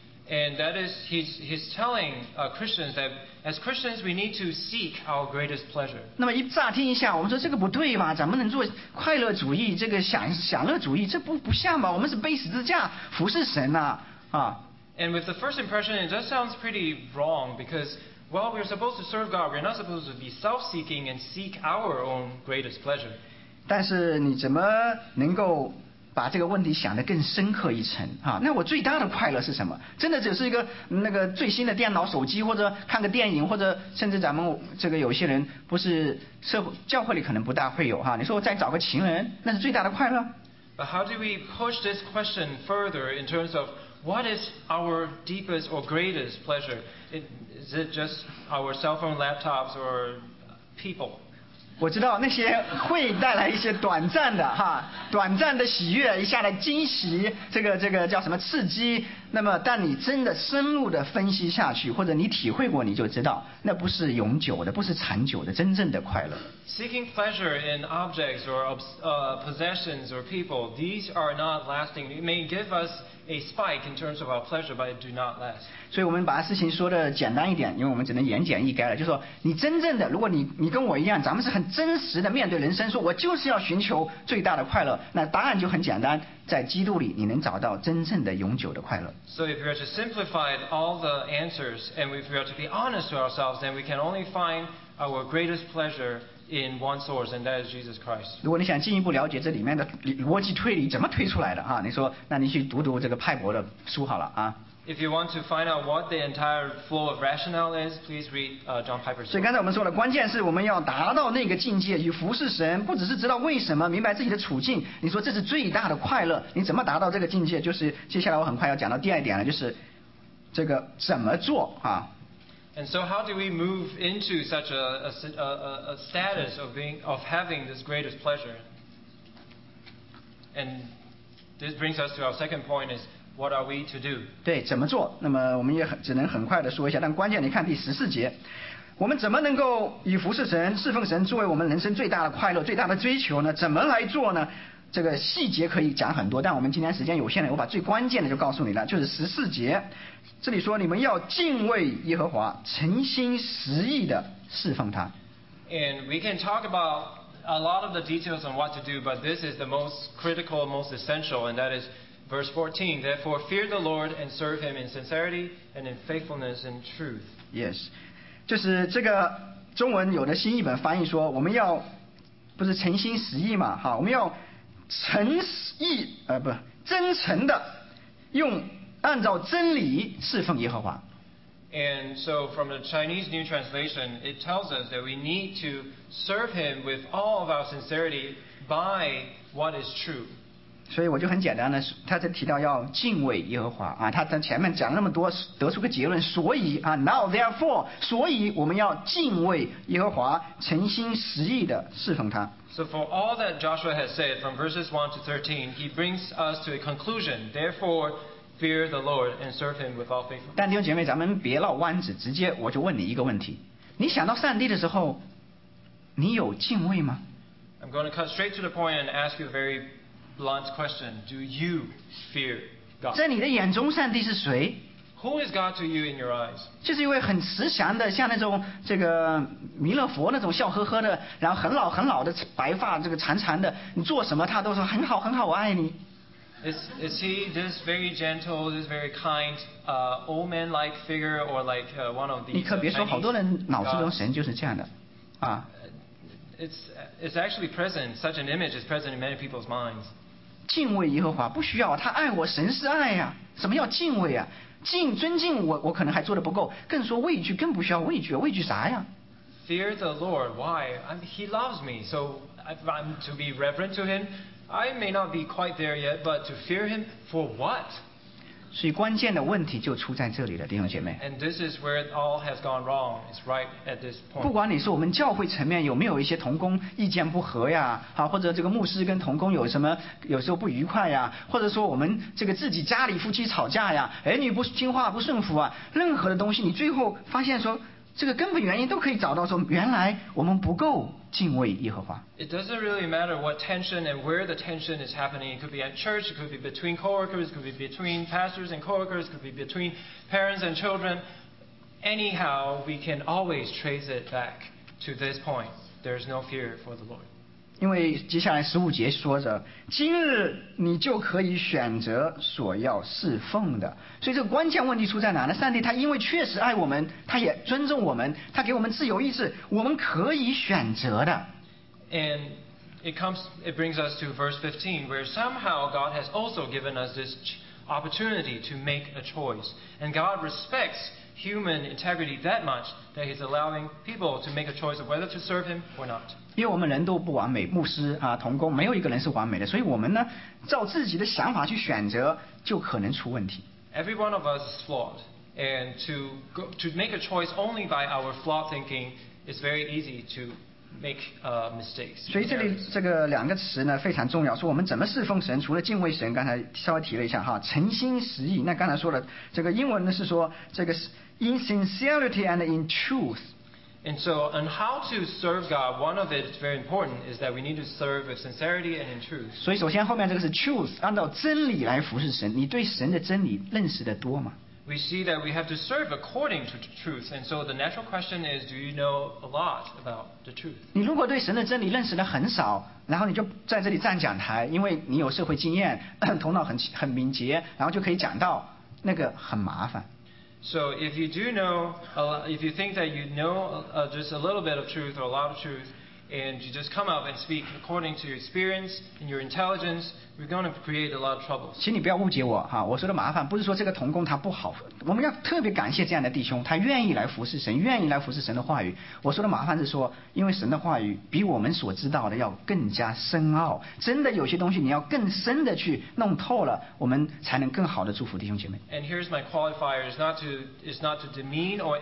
And that is, he's telling Christians that as Christians we need to seek our greatest pleasure. 那么一乍听一下，我们说这个不对吧？咱们能做快乐主义，这个享乐主义，这不像吧？我们是背十字架服侍神呐啊。 And with the first impression, it just sounds pretty wrong because, well, we're supposed to serve God. We're not supposed to be self-seeking and seek our own greatest pleasure. 但是你怎么能够把这个问题想得更深刻一层啊？那我最大的快乐是什么？真的只是一个那个最新的电脑、手机，或者看个电影，或者甚至咱们这个有些人不是教会里可能不大会有哈。你说我再找个情人，那是最大的快乐。 But how do we push this question further in terms of what is our deepest or greatest pleasure? Is it just our cell phone, laptops, or people? 我知道那些会带来一些短暂的喜悦，一下的惊喜，这个叫什么刺激？那么，但你真的深入的分析下去，或者你体会过，你就知道，那不是永久的，不是长久的，真正的快乐。 Seeking pleasure in objects or possessions or people, these are not lasting. It may give us a spike in terms of our pleasure, but it do not last. 所以我们把事情说的简单一点，因为我们只能言简意赅了。就是说，你真正的，如果你跟我一样，咱们是很真实的面对人生，说我就是要寻求最大的快乐，那答案就很简单，在基督里你能找到真正的永久的快乐。 So if we are to simplify all the answers, and if we are to be honest to ourselves, then we can only find our greatest pleasure in one source, and that is Jesus Christ. 如果你想进一步了解这里面的逻辑推理怎么推出来的哈，你说，那你去读这个派伯的书好了啊。 If you want to find out what the entire flow of rationale is, please read John Piper's book. 所以刚才我们说了，关键是我们要达到那个境界，以服侍神，不只是知道为什么，明白自己的处境。你说这是最大的快乐，你怎么达到这个境界？就是接下来我很快要讲到第二点了，就是这个怎么做啊。 And so, how do we move into such a status of having this greatest pleasure? And this brings us to our second point: is what are we to do? 对，怎么做？那么我们也只能很快的说一下，但关键你看第14节，我们怎么能够以服侍神、侍奉神作为我们人生最大的快乐、最大的追求呢？怎么来做呢？这个细节可以讲很多，但我们今天时间有限了，我把最关键的就告诉你了，就是14节，这里说你们要敬畏耶和华，诚心实意的侍奉他。 And we can talk about a lot of the details on what to do, but this is the most critical, most essential, and that is verse 14. Therefore, fear the Lord and serve Him in sincerity and in faithfulness and truth. Yes， 就是这个中文有的新译本翻译说，我们要不是诚心实意嘛，哈，我们要真诚的按照真理侍奉耶和华。 And so from the Chinese New Translation, it tells us that we need to serve Him with all of our sincerity by what is true. 所以我就很简单的，他这提到要敬畏耶和华啊，他在前面讲那么多，得出个结论，所以啊 ，now therefore， 所以我们要敬畏耶和华，诚心实意的侍奉他。 So for all that Joshua has said from verses 1 to 13, he brings us to a conclusion. Therefore, fear the Lord and serve Him with all faithfulness. 但弟兄姐妹，咱们别绕弯子，直接我就问你一个问题：你想到上帝的时候，你有敬畏吗？ I'm going to cut straight to the point and ask you a very blunt question. Do you fear God? 在你的眼中，上帝是谁？ Who is God to you in your eyes? 就是一位很慈祥的，像那种这个弥勒佛那种笑呵呵的，然后很老的白发，这个长长的，你做什么他都说很好，我爱你。 Is he this very gentle, this very kind, old man-like figure, or like one of these? 你可别说，好多人脑子中神就是这样的，啊。 It's actually present. Such an image is present in many people's minds. 敬畏耶和华不需要，他爱我，神是爱呀。什么叫敬畏啊？尊敬我可能还做得不够，更说畏惧，更不需要畏惧，畏惧啥呀 ？Fear the Lord. Why? He loves me, so I'm to be reverent to Him. I may not be quite there yet, but to fear Him for what? 所以关键的问题就出在这里了，弟兄姐妹。 And this is where it all has gone wrong. It's right at this point. 不管你说我们教会层面有没有一些同工意见不合呀，或者这个牧师跟同工有什么有时候不愉快呀，或者说我们这个自己家里夫妻吵架呀，儿女不听话不顺服啊，任何的东西，你最后发现说这个根本原因都可以找到，说原来我们不够敬畏耶和华。 It doesn't really matter what tension and where the tension is happening. It could be at church, it could be between coworkers, it could be between pastors and coworkers, it could be between parents and children. Anyhow, we can always trace it back to this point. There's no fear for the Lord. 因为接下来15节说着，今日你就可以选择所要侍奉的。所以这个关键问题出在哪呢？上帝他因为确实爱我们，他也尊重我们，他给我们自由意志，我们可以选择的。 And it brings us to verse 15, where somehow God has also given us this opportunity to make a choice. And God respects human integrity that much that He's allowing people to make a choice of whether to serve Him or not. 因为我们人都不完美，牧师啊、同工没有一个人是完美的，所以我们呢，照自己的想法去选择，就可能出问题。 Every one of us is flawed, and to make a choice only by our flawed thinking is very easy to make mistakes. 所以这里这个两个词呢非常重要，说我们怎么侍奉神，除了敬畏神，刚才稍微提了一下哈，诚心实意。那刚才说了，这个英文呢是说这个 in sincerity and in truth。 And so, on how to serve God, one of it is very important is that we need to serve with sincerity and in truth. 所以首先后面这个是 truth， 按照真理来服侍神。你对神的真理认识的多吗？ We see that we have to serve according to truth, and so the natural question is, do you know a lot about the truth? 你如果对神的真理认识的很少，然后你就在这里站讲台，因为你有社会经验，头脑很敏捷，然后就可以讲到，那个很麻烦。 So if you do know, if you think that you know just a little bit of truth or a lot of truth, and you just come up and speak according to your experience and your intelligence, we're going to create a lot of troubles. 请你不要误解我哈，我说的麻烦不是说这个同工他不好，我们要特别感谢这样的弟兄，他愿意来服侍神，愿意来服侍神的话语。我说的麻烦是说，因为神的话语比我们所知道的要更加深奥，真的有些东西你要更深的去弄透了，我们才能更好的祝福弟兄姐妹。 And here's my qualifier: is not to demean or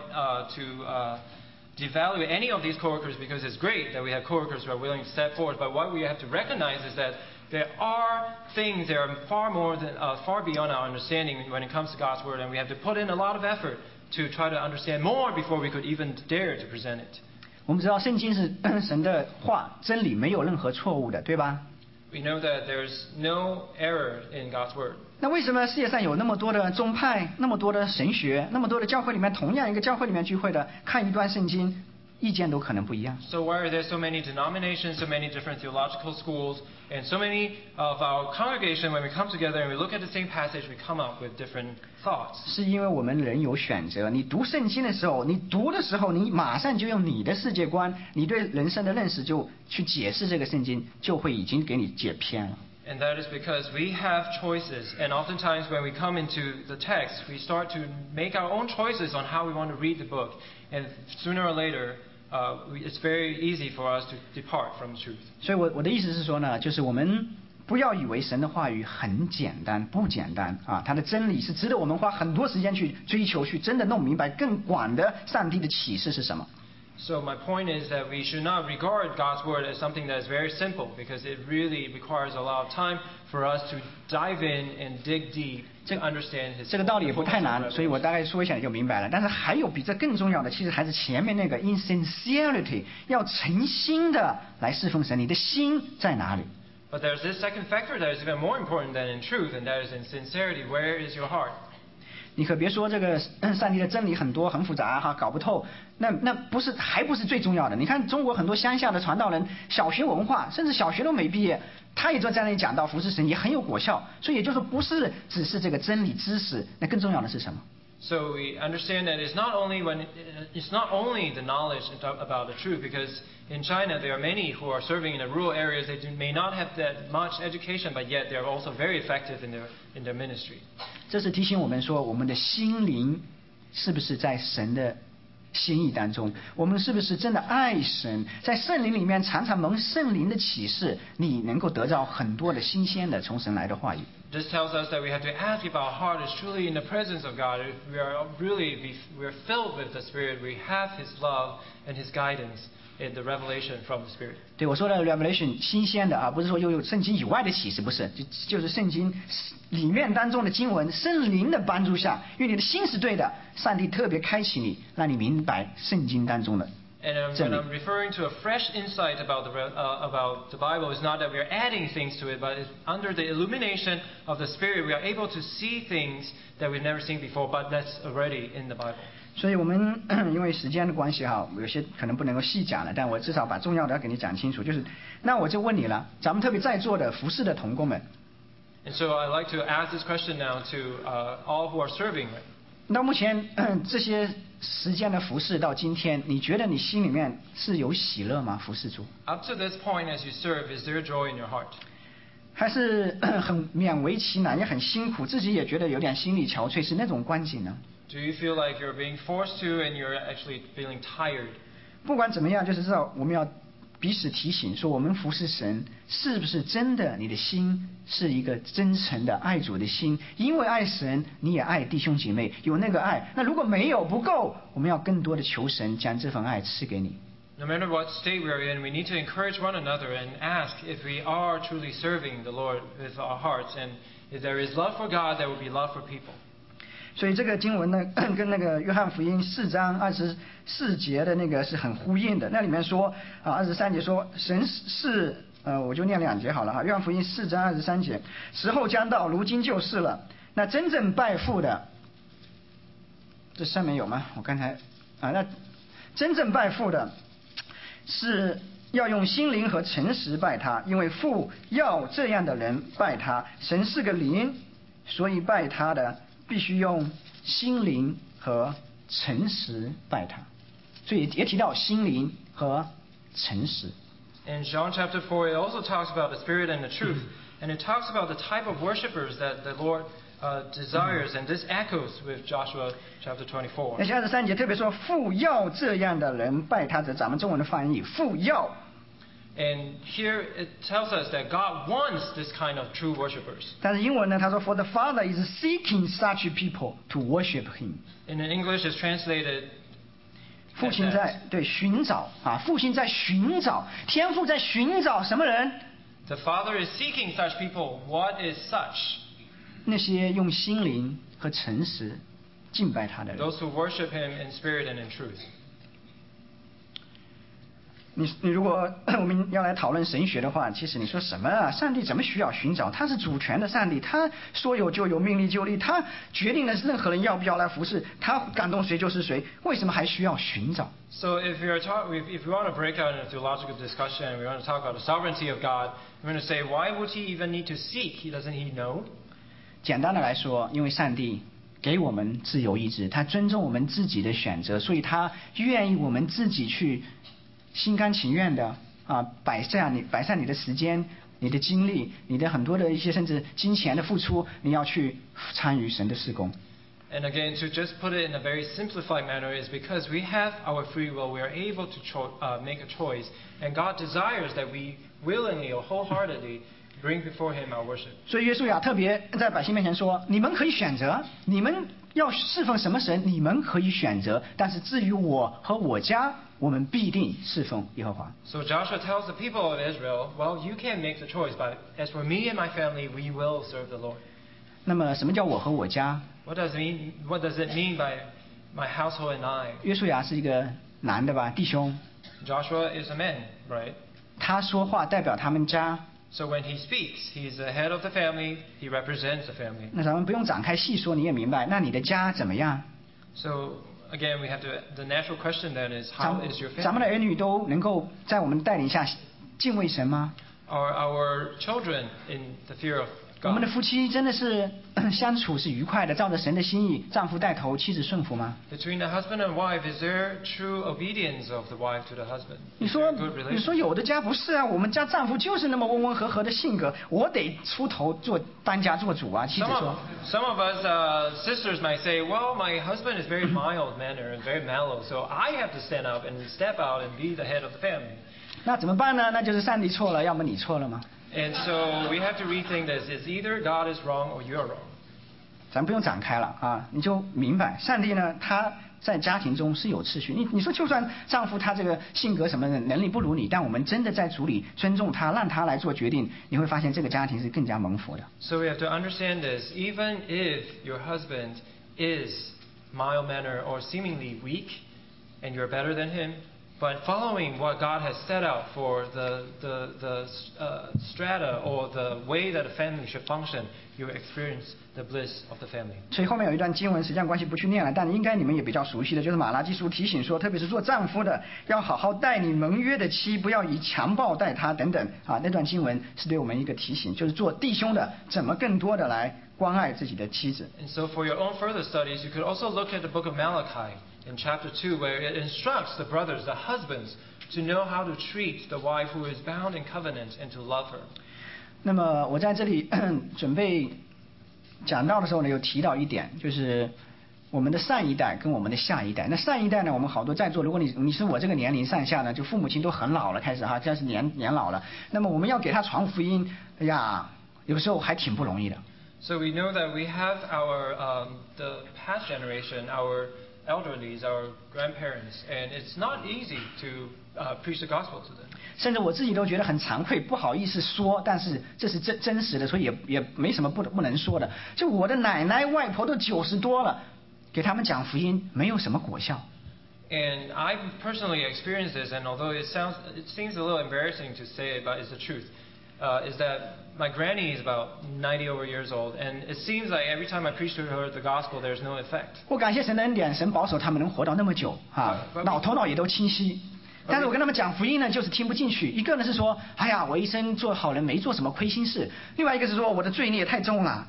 devalue any of these coworkers, because it's great that we have coworkers who are willing to step forward. But what we have to recognize is that there are things that are far beyond our understanding when it comes to God's word, and we have to put in a lot of effort to try to understand more before we could even dare to present it. 我们知道圣经是神的话，真理没有任何错误的，对吧？ We know that there's no error in God's word. 那为什么世界上有那么多的宗派，那么多的神学，那么多的教会里面，同样一个教会里面聚会的，看一段圣经， 意见都可能不一样。 So why are there so many denominations, so many different theological schools, and so many of our congregation, when we come together and we look at the same passage, we come up with different thoughts? 是因为我们人有选择。你读圣经的时候，你读的时候，你马上就用你的世界观，你对人生的认识就去解释这个圣经，就会已经给你解偏了。 And that is because we have choices, and oftentimes when we come into the text, we start to make our own choices on how we want to read the book, and sooner or later, it's very easy for us to depart from the truth. 所以我的意思是说呢，就是我们不要以为神的话语很简单，不简单啊！它的真理是值得我们花很多时间去追求，去真的弄明白更广的上帝的启示是什么。 So my point is that we should not regard God's word as something that is very simple, because it really requires a lot of time for us to dive in and dig deep to understand His. 这个道理也不太难，所以我大概说一下你就明白了。但是还有比这更重要的，其实还是前面那个 in sincerity， 要诚心的来侍奉神。你的心在哪里？ But there's this second factor that is even more important than in truth, and that is in sincerity. Where is your heart? 你可别说这个上帝的真理很多很复杂哈，搞不透。那还不是最重要的。你看中国很多乡下的传道人，小学文化，甚至小学都没毕业，他也在那里讲道服侍神，也很有果效。所以也就是说，不是只是这个真理知识，那更重要的是什么？ So we understand that it's not only the knowledge about the truth, because in China there are many who are serving in the rural areas. They may not have that much education, but yet they are also very effective in their ministry. 这是提醒我们说，我们的心灵是不是在神的心意当中？我们是不是真的爱神？在圣灵里面常常蒙圣灵的启示，你能够得到很多的新鲜的从神来的话语。 This tells us that we have to ask if our heart is truly in the presence of God. If we are filled with the Spirit, we have His love and His guidance in the revelation from the Spirit. 对我说的 revelation 新鲜的啊，不是说又有圣经以外的启示，不是，就是圣经里面当中的经文，圣灵的帮助下，因为你的心是对的，上帝特别开启你，让你明白圣经当中的。 And when I'm referring to a fresh insight about the Bible, it's not that we are adding things to it, but it's under the illumination of the Spirit, we are able to see things that we've never seen before, but that's already in the Bible. 所以我们因为时间的关系哈，有些可能不能够细讲了，但我至少把重要的要给你讲清楚。就是，那我就问你了，咱们特别在座的服侍的同工们。 And so I'd like to ask this question now to all who are serving. 到目前这些时间的服侍到今天，你觉得你心里面是有喜乐吗？服侍主 Up to this point, as you serve, is there joy in your heart? 还是很勉为其难，也很辛苦，自己也觉得有点心力憔悴，是那种光景呢？ Do you feel like you're being forced to and you're actually feeling tired? 不管怎么样，就是知道我们要彼此提醒，说我们服侍神是不是真的？你的心是一个真诚的爱主的心，因为爱神，你也爱弟兄姐妹，有那个爱。那如果没有不够，我们要更多的求神将这份爱赐给你。 No matter what state we're in, we need to encourage one another and ask if we are truly serving the Lord with our hearts. And if there is love for God, there will be love for people. 所以这个经文呢，跟那个约翰福音4章24节的那个是很呼应的。那里面说啊，23节说神是我就念2节好了哈。约翰福音4章23节，时候将到，如今就是了。那真正拜父的，这上面有吗？我刚才那真正拜父的，是要用心灵和诚实拜他，因为父要这样的人拜他。神是个灵，所以拜他的必须用心灵和诚实拜他，所以也提到心灵和诚实。 In John chapter 4, it also talks about the Spirit and the truth. And it talks about the type of worshipers that the Lord desires. And this echoes with Joshua chapter 24. 那23节特别说父要这样的人拜他，这咱们中文的翻译父要。 And here it tells us that God wants this kind of true worshipers. 但是英文呢，他说 For the Father is seeking such people to worship Him. In English, it's translated. 父亲在寻找啊，父亲在寻找，天父在寻找什么人？ The Father is seeking such people. What is such? 那些用心灵和诚实敬拜他的人。 Those who worship Him in spirit and in truth. 你如果我们要来讨论神学的话，其实你说什么啊？上帝怎么需要寻找？他是主权的上帝，他说有就有，命立就立，他决定了任何人要不要来服侍，他感动谁就是谁，为什么还需要寻找？ So if we want to break out into theological discussion and we want to talk about the sovereignty of God, we're going to say, why would he even need to seek? Doesn't he know? 简单的来说，因为上帝给我们自由意志，他尊重我们自己的选择，所以他愿意我们自己去心甘情愿的摆上你的时间、你的精力、你的很多的一些甚至金钱的付出，你要去参与神的事工。 And again, to just put it in a very simplified manner, is because we have our free will, we are able to make a choice, and God desires that we willingly or wholeheartedly bring before Him our worship. 所以约书亚特别在百姓面前说：“你们可以选择，你们要侍奉什么神，你们可以选择。但是至于我和我家，我们必定侍奉耶和华。” So Joshua tells the people of Israel, "Well, you can make the choice, but as for me and my family, we will serve the Lord." 那么什么叫我和我家？ What does it mean by my household and I? 约书亚是一个男的吧，弟兄。 Joshua is a man, right? 他说话代表他们家。 So when he speaks, he's the head of the family. He represents the family. 那咱们不用展开细说，你也明白。那你的家怎么样？ So again, we have the natural question then is, how is your 咱们的 family? 儿女都能够在我们带领下敬畏神吗？ Are our children in the fear of 我们的 God? 夫妻真的是相处是愉快的，照着神的心意，丈夫带头，妻子顺服吗？ Between the husband and wife, is there true obedience of the wife to the husband? 你 Is 说 there a good 你说 relationship? 有的家不是啊，我们家丈夫就是那么温温和和的性格，我得出头做当家做主啊。妻子 Some 说 of, some of us sisters might say, well, my husband is very mild mannered and very mellow, so I have to stand up and step out and be the head of the family. 那怎么办呢？那就是上帝错了，要么你错了吗？ And so we have to rethink this. It's either God is wrong or you're wrong. 咱不用展开了啊，你就明白，上帝呢，他在家庭中是有秩序。你说，就算丈夫他这个性格什么的能力不如你，但我们真的在主里尊重他，让他来做决定，你会发现这个家庭是更加蒙福的。 So we have to understand this. Even if your husband is mild-mannered or seemingly weak, and you're better than him, but following what God has set out for the strata or the way that a family should function, you experience the bliss of the family. 所以后面有一段经文，时间关系不去念了，但应该你们也比较熟悉的，就是马拉基书提醒说，特别是做丈夫的，要好好待你盟约的妻，不要以强暴待她等等啊。那段经文是对我们一个提醒，就是做弟兄的怎么更多的来关爱自己的妻子。 And so for your own further studies, you could also look at the book of Malachi in chapter 2, where it instructs the brothers, the husbands, to know how to treat the wife who is bound in covenant and to love her. 那么我在这里准备讲到的时候呢，有提到一点，就是我们的上一代跟我们的下一代。那上一代呢，我们好多在座，如果你是我这个年龄上下呢，就父母亲都很老了，开始哈，开始年老了。那么我们要给他传福音，哎呀，有时候还挺不容易的。 So we know that we have our the past generation, our elderlies, our grandparents, and it's not easy to preach the gospel to them. 甚至我自己都觉得很惭愧，不好意思说，但是这是真实的，所以也没什么不能说的。就我的奶奶外婆都90多了，给他们讲福音没有什么果效。 And I've personally experienced this, and although it seems a little embarrassing to say it, but it's the truth. Is that my granny is about 90 over years old, and it seems like every time I preach to her the gospel, there's no effect. 我感谢神的恩典，神保守他们能活到那么久啊，头脑也都清晰。但是我跟他们讲福音呢，就是听不进去。一个呢是说，哎呀，我一生做好人，没做什么亏心事；另外一个是说，我的罪孽太重了。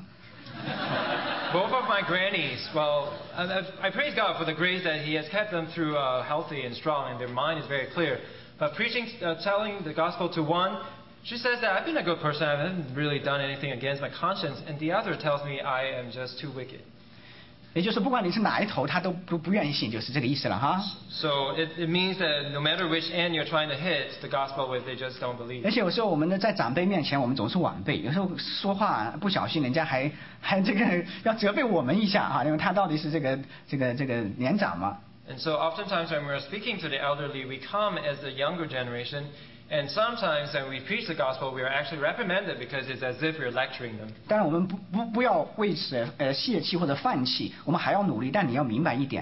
Both of my grannies, well, I praise God for the grace that He has kept them through healthy and strong, and their mind is very clear. But preaching, telling the gospel to one, she says that I've been a good person, I haven't really done anything against my conscience, and the other tells me I am just too wicked. 也就是不管你是哪一头，他都不愿意信，就是这个意思了哈。 So it means that no matter which end you're trying to hit the gospel with, they just don't believe. 而且有时候我们呢在长辈面前，我们总是晚辈，有时候说话不小心，人家还这个要责备我们一下哈，因为他到底是这个年长嘛。 And so oftentimes when we're speaking to the elderly, we come as the younger generation. And sometimes when we preach the gospel, we are actually reprimanded because it's as if we're lecturing them. 当然我们不要为此泄气或者放弃，我们还要努力。但你要明白一点，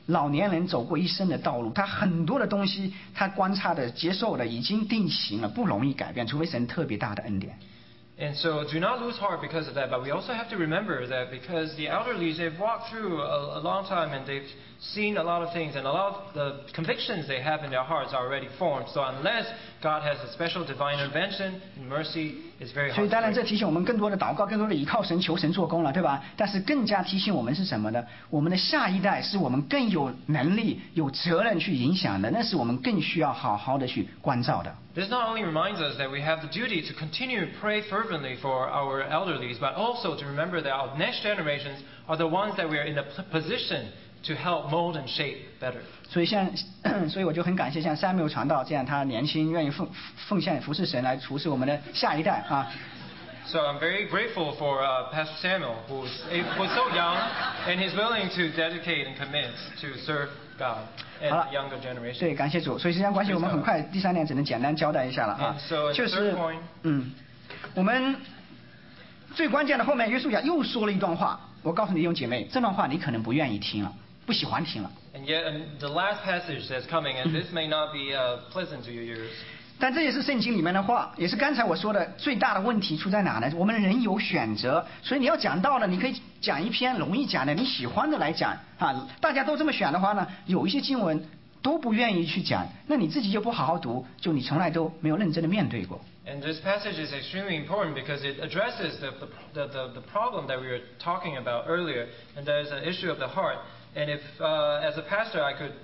老年人走过一生的道路，他很多的东西他观察的、接受的已经定型了，不容易改变，除非神特别大的恩典。 And so do not lose heart because of that. But we also have to remember that because the elderlies, they've walked through a long time and they've seen a lot of things, and a lot of the convictions they have in their hearts are already formed. So unless God has a special divine intervention and mercy, it's very hard. 所以当然这提醒我们更多的祷告，更多的倚靠神、求神做工了，对吧？但是更加提醒我们是什么呢？我们的下一代是我们更有能力、有责任去影响的，那是我们更需要好好的去关照的。 This not only reminds us that we have the duty to continue to pray fervently for our elderlies, but also to remember that our next generations are the ones that we are in a position to help mold and shape better. 所以我就很感谢像Samuel传道这样，他年轻愿意奉献服侍神来服侍我们的下一代啊。 So I'm very grateful for Pastor Samuel, who's so young and he's willing to dedicate and commit to serve God and the younger generation. 对，感谢主。所以时间关系，我们很快第三点只能简单交代一下了啊，就是我们最关键的后面，约书亚又说了一段话。我告诉你弟兄姐妹，这段话你可能不愿意听了，不喜欢听了。 And yet, the last passage that's coming, and this may not be pleasant to your ears. 但这也是圣经里面的话，也是刚才我说的最大的问题出在哪呢？我们人有选择，所以你要讲道了，你可以讲一篇容易讲的、你喜欢的来讲啊。大家都这么选的话呢，有一些经文都不愿意去讲，那你自己就不好好读，就你从来都没有认真的面对过。 And this passage is extremely important because it addresses the problem that we were talking about earlier, and that is an issue of the heart. And if, as a pastor,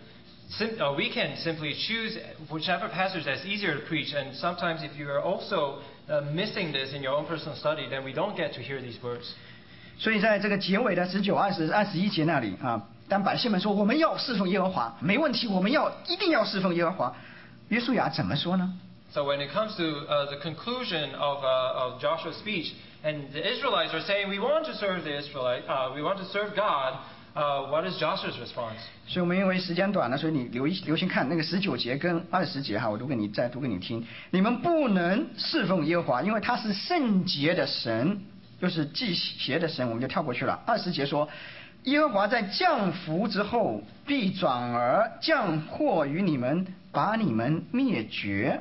we can simply choose whichever passage that's easier to preach. And sometimes, if you are also missing this in your own personal study, then we don't get to hear these words. 所以在这个结尾的19、20、21节那里啊，当百姓们说我们要侍奉耶和华，没问题，我们一定要侍奉耶和华，约书亚怎么说呢？ So when it comes to the conclusion of Joshua's speech, and the Israelites are saying, we want to serve we want to serve God, what is Joshua's response? 所以我们因为时间短了，所以你留心看那个19节跟20节哈，我再读给你听。你们不能侍奉耶和华，因为他是圣洁的神，又是祭邪的神，我们就跳过去了。20节说，耶和华在降福之后，必转而降祸于你们，把你们灭绝。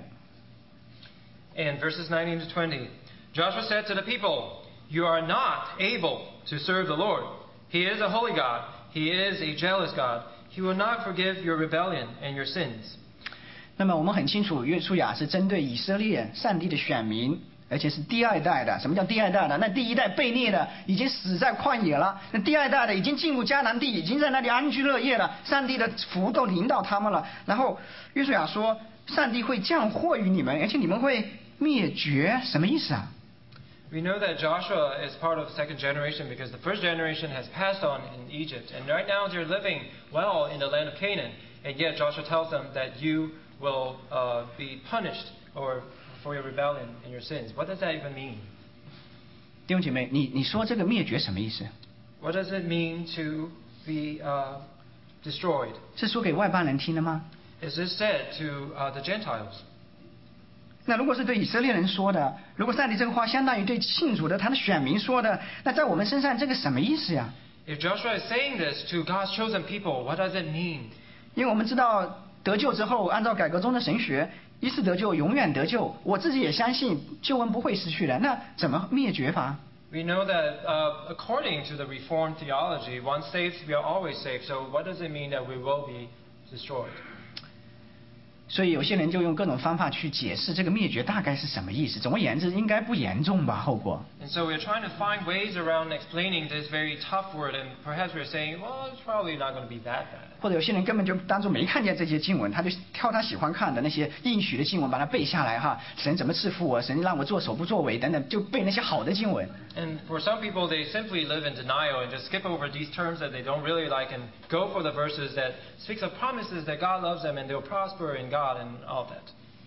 And verses 19 to 20, Joshua said to the people, you are not able to serve the Lord. He is a holy God. He is a jealous God. He will not forgive your rebellion and your sins. 那么我们很清楚，约书亚是针对以色列上帝的选民，而且是第二代的。什么叫第二代的？那第一代被灭的已经死在旷野了，那第二代的已经进入迦南地，已经在那里安居乐业了，上帝的福都临到他们了。然后约书亚说，上帝会降祸于你们，而且你们会灭绝，什么意思啊？ We know that Joshua is part of the second generation because the first generation has passed on in Egypt, and right now they're living well in the land of Canaan. And yet Joshua tells them that you will be punished for your rebellion and your sins. What does that even mean? 弟兄姐妹，你说这个灭绝什么意思？ What does it mean to be destroyed? 是说给外邦人听的吗？ Is this said to the Gentiles? 那如果是对以色列人说的，如果上帝这个话相当于对信主的他的选民说的，那在我们身上这个什么意思呀？ If Joshua is saying this to God's chosen people, what does it mean? 因为我们知道得救之后，按照改革中的神学，一次得救永远得救。我自己也相信救恩不会失去的，那怎么灭绝法？ We know that according to the Reformed theology, once saved, we are always saved. So what does it mean that we will be destroyed? 所以有些人就用各种方法去解释这个灭绝大概是什么意思。总而言之，应该不严重吧？后果。 And so we're trying to find ways around explaining this very tough word, and perhaps we're saying, well, it's probably not going to be that bad. 或者有些人根本就当作没看见这些经文，他就挑他喜欢看的那些应许的经文，把它背下来哈。神怎么赐福我？神让我做首不作为等等，就背那些好的经文。 And for some people, they simply live in denial and just skip over these terms that they don't really like and go for the verses that speaks of promises that God loves them and they'll prosper in God and all that.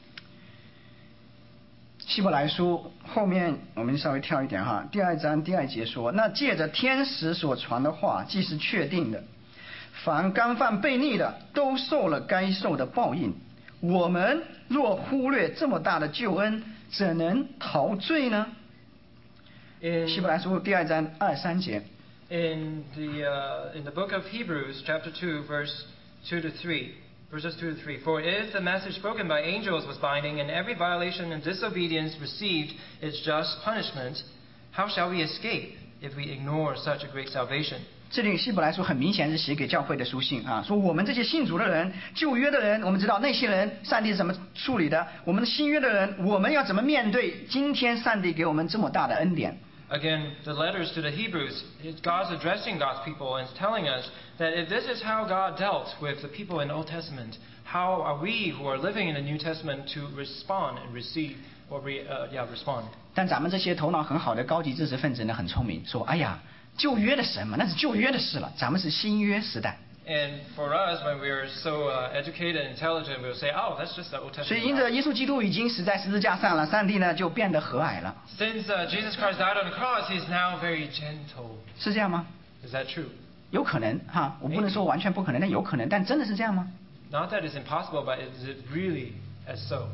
希伯来书后面我们稍微跳一点哈，第2章第2节说，那借着天使所传的话，既是确定的，凡干犯悖逆的，都受了该受的报应。我们若忽略这么大的救恩，怎能逃罪呢？希伯来书第2章2、3节。 In the book of Hebrews, chapter 2, verses 2 to 3. For if the message spoken by angels was binding, and every violation and disobedience received its just punishment, how shall we escape if we ignore such a great salvation? 这里希伯来书很明显是写给教会的书信啊，说我们这些信主的人、旧约的人，我们知道那些人上帝是怎么处理的，我们新约的人，我们要怎么面对今天上帝给我们这么大的恩典。 Again, the letters to the Hebrews, God's addressing God's people and telling us that if this is how God dealt with the people in the Old Testament, how are we who are living in the New Testament to respond and receive or respond? 但咱们这些头脑很好的高级知识分子呢，很聪明，说哎呀，旧约的神嘛，那是旧约的事了，咱们是新约时代。 And for us, when we are so educated and intelligent, we'll say, "Oh, that's just the Old Testament." 所以因着耶稣基督已经死在十字架上了，上帝呢就变得和蔼了。 Since Jesus Christ died on the cross, He's now very gentle. 是这样吗？ Is that true? 有可能哈，我不能说完全不可能，但有可能，但真的是这样吗？ Not that it's impossible, but is it really as so?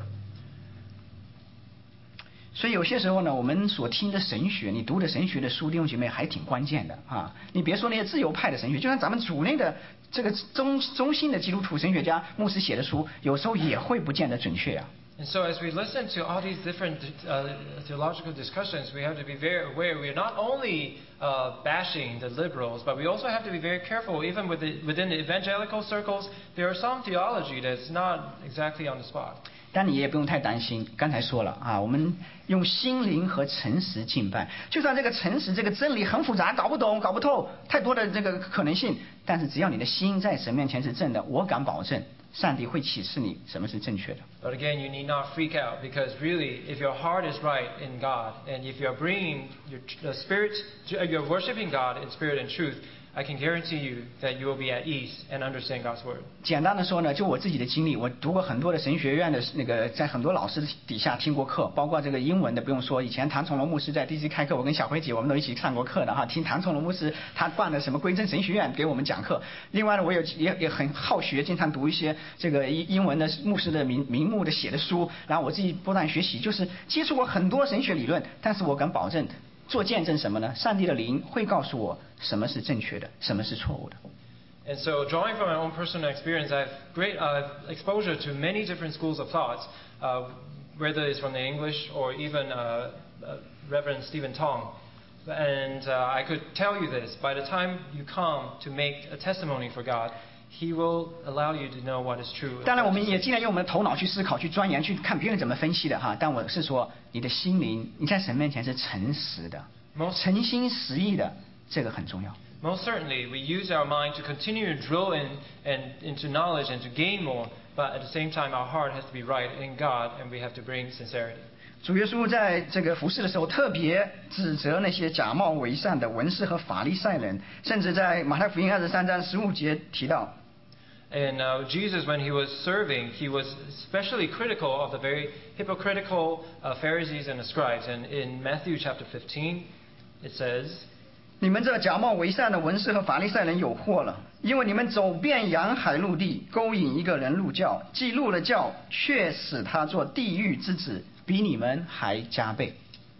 所以有些时候呢，我们所听的神学，你读的神学的书，弟兄姐妹还挺关键的啊！你别说那些自由派的神学，就像咱们主内的这个中心的基督徒神学家牧师写的书，有时候也会不见得准确啊。 And so as we listen to all these different theological discussions, we have to be very aware we are not only bashing the liberals, but we also have to be very careful. Even within the evangelical circles, there are some theology that's not exactly on the spot. 但你也不用太担心，刚才说了啊，我们用心灵和诚实敬拜，就算这个诚实这个真理很复杂，搞不懂搞不透，太多的这个可能性，但是只要你的心在神面前是正的，我敢保证上帝会启示你什么是正确的。 But again, you need not freak out, because really, if your heart is right in God, and if you're bringing the spirit, you're worshiping God in spirit and truth, I can guarantee you that you will be at ease and understand God's word. 简单的说呢，就我自己的经历，我读过很多的神学院的那个，在很多老师底下听过课，包括这个英文的不用说，以前谭崇龙牧师在 DC 开课，我跟小辉姐我们都一起上过课的哈，听谭崇龙牧师他办的什么归真神学院给我们讲课。另外呢，我也很好学，经常读一些这个英文的牧师的名目的写的书，然后我自己不断学习，就是接触过很多神学理论，但是我敢保证。做见证什么呢？上帝的灵会告诉我什么是正确的，什么是错误的。 And so, drawing from my own personal experience, I have great exposure to many different schools of thoughts, whether it's from the English or even Reverend Stephen Tong. And I could tell you this: by the time you come to make a testimony for God, He will allow you to know what is true. 当然，我们也尽量用我们的头脑去思考、去钻研、去看别人怎么分析的哈。但我是说，你的心灵，你在神面前是诚实的、诚心实意的，这个很重要。 Most certainly, we use our mind to continue to drill into knowledge and to gain more, but at the same time, our heart has to be right in God, and we have to bring sincerity. 主耶稣在这个服事的时候，特别指责那些假冒伪善的文士和法利赛人，甚至在马太福音23章15节提到。 And Jesus, when he was serving, he was especially critical of the very hypocritical Pharisees and the scribes. And in Matthew chapter 15, it says, 你们这假冒伪善的文士和法利赛人有祸了，因为你们走遍洋海陆地，勾引一个人入教，既入了教，却使他做地狱之子，比你们还加倍。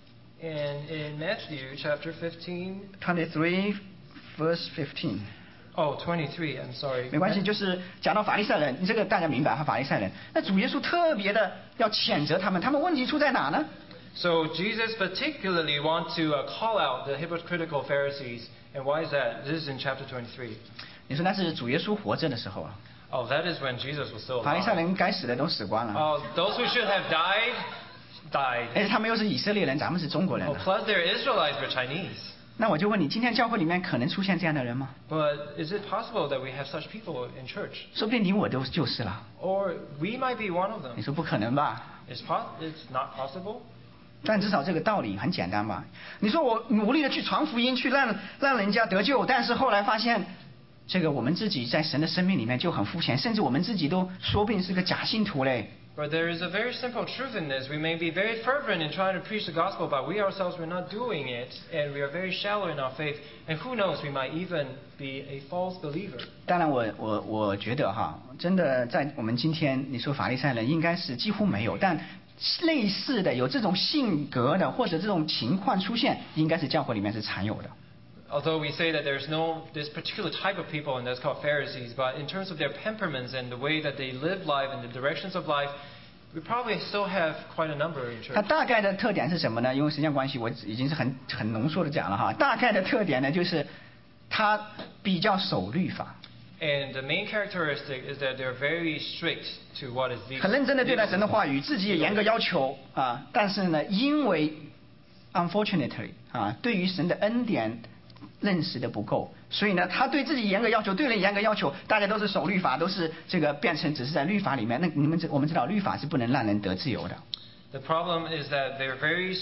And in Matthew chapter 15, 23 verse 15。 Oh, 23, I'm sorry. 没关系，就是讲到法利赛人，你这个大家明白哈，法利赛人。那主耶稣特别的要谴责他们，他们问题出在哪呢？ So Jesus particularly wants to call out the hypocritical Pharisees. And why is that? This is in chapter 23. 你说那是主耶稣活着的时候啊。 Oh, that is when Jesus was still 法利赛 alive. 人该死的都死光了。 Oh, those who should have died, died. 而且他们又是以色列人，咱们是中国人 Oh, 啊。 plus they're Israelites, they're Chinese. 那我就问你，今天教会里面可能出现这样的人吗？ But is it possible that we have such people in church? 说不定你我都就是了。 Or we might be one of 你 them. 说不可能吧？ It's not possible. 但至少这个道理很简单吧？你说我努力的去传福音，去让人家得救，但是后来发现，这个我们自己在神的生命里面就很肤浅，甚至我们自己都说不定是个假信徒嘞。 But there is a very simple truth in this. We may be very fervent in trying to preach the gospel, but we ourselves we're not doing it, and we are very shallow in our faith. And who knows, we might even be a false believer. 当然我觉得哈，真的在我们今天，你说法利赛人应该是几乎没有，但类似的有这种性格的或者这种情况出现，应该是教会里面是常有的。 although we say that there's no this particular type of people, and that's called Pharisees, but in terms of their temperaments and the way that they live life and the directions of life, we probably still have quite a number in church. 它大概的特点是什么呢？因为时间关系，我已经是很浓缩的讲了哈。大概的特点呢，就是它比较守律法。 And the main characteristic is that they're very strict to what is legal. 很认真的对待神的话语，自己也严格要求啊。但是呢，因为 unfortunately 啊，对于神的恩典认识的不够，所以呢，他对自己严格要求，对人严格要求，大家都是守律法，都是这个变成只是在律法里面。那我们知道，律法是不能让人得自由的。 The problem is that they're very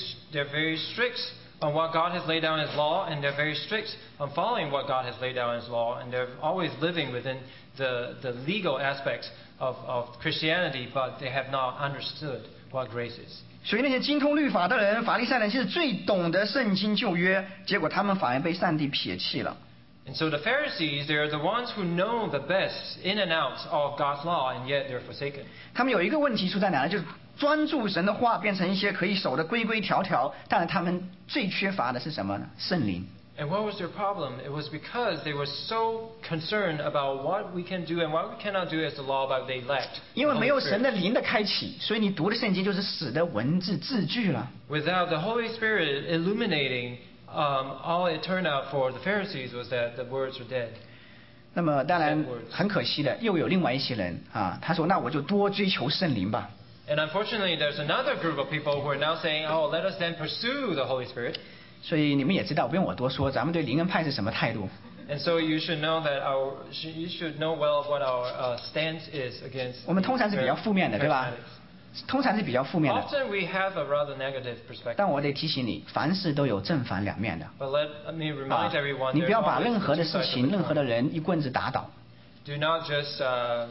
strict on what God has laid down as law, and they're very strict on following what God has laid down as law, and they're always living within the legal aspects of Christianity, but they have not understood what grace is. 所以那些精通律法的人，法利赛人，其实最懂得圣经旧约，结果他们反而被上帝撇弃了。 And so the Pharisees, they're the ones who know the best in and out of God's law, and yet they're forsaken. 他们有一个问题出在哪呢？就是专注神的话，变成一些可以守的规规条条，但是他们最缺乏的是什么呢？圣灵。 And what was their problem? It was because they were so concerned about what we can do and what we cannot do as the law, but they lacked. 因为没有神的灵的开启，所以你读的圣经就是死的文字字句了。 Without the Holy Spirit illuminating, all it turned out for the Pharisees was that the words were dead. 那么当然很可惜的，又有另外一些人啊，他说：“那我就多追求圣灵吧。” And unfortunately, there's another group of people who are now saying, "Oh, let us then pursue the Holy Spirit." 所以你们也知道，不用我多说，咱们对灵恩派是什么态度。 And so you should know that you should know well what our stance is against. 我们通常是比较负面的，对吧？通常是比较负面的。 Often we have a rather negative perspective. 但我得提醒你，凡事都有正反两面的。 But let me remind everyone. 你不要把任何的事情、任何的人一棍子打倒。 Do not just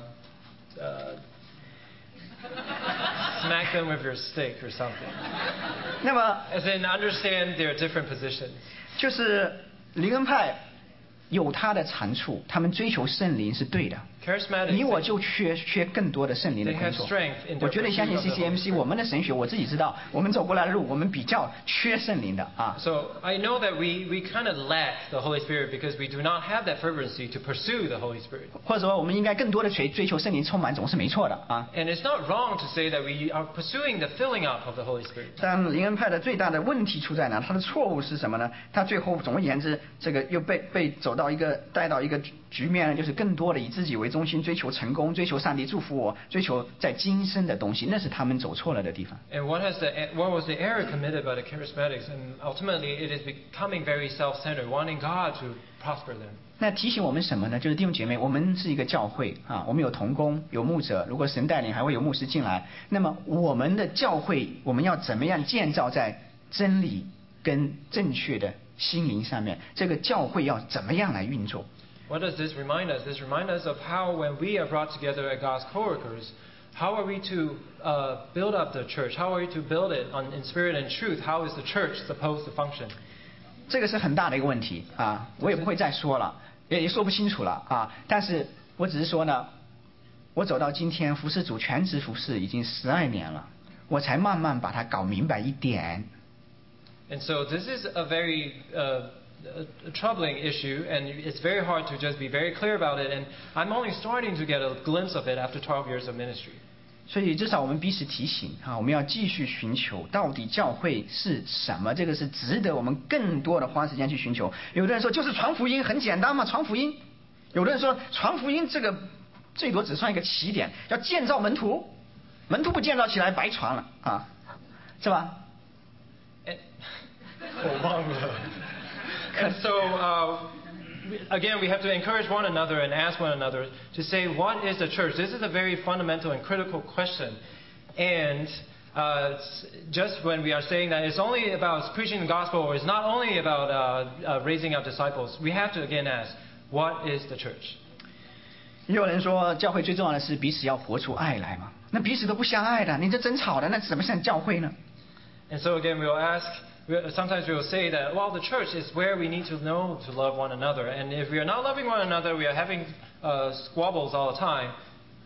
smack them with your stick or something. 那么 as in understand their different positions. 就是灵恩派有他的长处，他们追求圣灵是对的。你我就缺更多的圣灵的工作。我绝对相信 CCMC 我们的神学，我自己知道，我们走过来的路，我们比较缺圣灵的啊。 So I know that we kind of lack the Holy Spirit because we do not have that fervency to pursue the Holy Spirit. 或者说，我们应该更多的追求圣灵充满，总是没错的啊。 And it's not wrong to say that we are pursuing the filling up of the Holy Spirit. 但灵恩派的最大的问题出在哪？他的错误是什么呢？他最后总而言之，这个又被带到一个局面，就是更多的以自己为中心，追求成功，追求上帝祝福我，追求在今生的东西，那是他们走错了的地方。 And what was the error committed by the charismatics? And ultimately, it is becoming very self-centered, wanting God to prosper them. 那提醒我们什么呢？就是弟兄姐妹，我们是一个教会啊，我们有同工，有牧者，如果神带领，还会有牧师进来。那么我们的教会，我们要怎么样建造在真理跟正确的心灵上面？这个教会要怎么样来运作？ What does this remind us? This reminds us of how when we are brought together as God's co-workers, how are we to build up the church? How are we to build it in spirit and truth? How is the church supposed to function? 这个是很大的一个问题啊，我也不会再说了，也说不清楚了啊。但是我只是说呢，我走到今天服侍主全职服侍已经12年了，我才慢慢把它搞明白一点。 And so this is a very a troubling issue, and it's very hard to just be very clear about it. And I'm only starting to get a glimpse of it after 12 years of ministry. 所以至少我们彼此提醒啊，我们要继续寻求到底教会是什么，这个是值得我们更多的花时间去寻求。有的人说就是传福音很简单嘛，传福音；有的人说传福音这个最多只算一个起点，要建造门徒，门徒不建造起来白传了啊，是吧？ 我忘了。And so, again, we have to encourage one another and ask one another to say, what is the church? This is a very fundamental and critical question. And just when we are saying that it's only about preaching the gospel, or it's not only about raising up disciples, we have to again ask, what is the church? 也有人说，教会最重要的是彼此要活出爱来嘛。那彼此都不相爱的，你这争吵的，那怎么像教会呢？ And so again, we'll ask. Sometimes we will say that, well, the church is where we need to know to love one another. And if we are not loving one another, we are having squabbles all the time.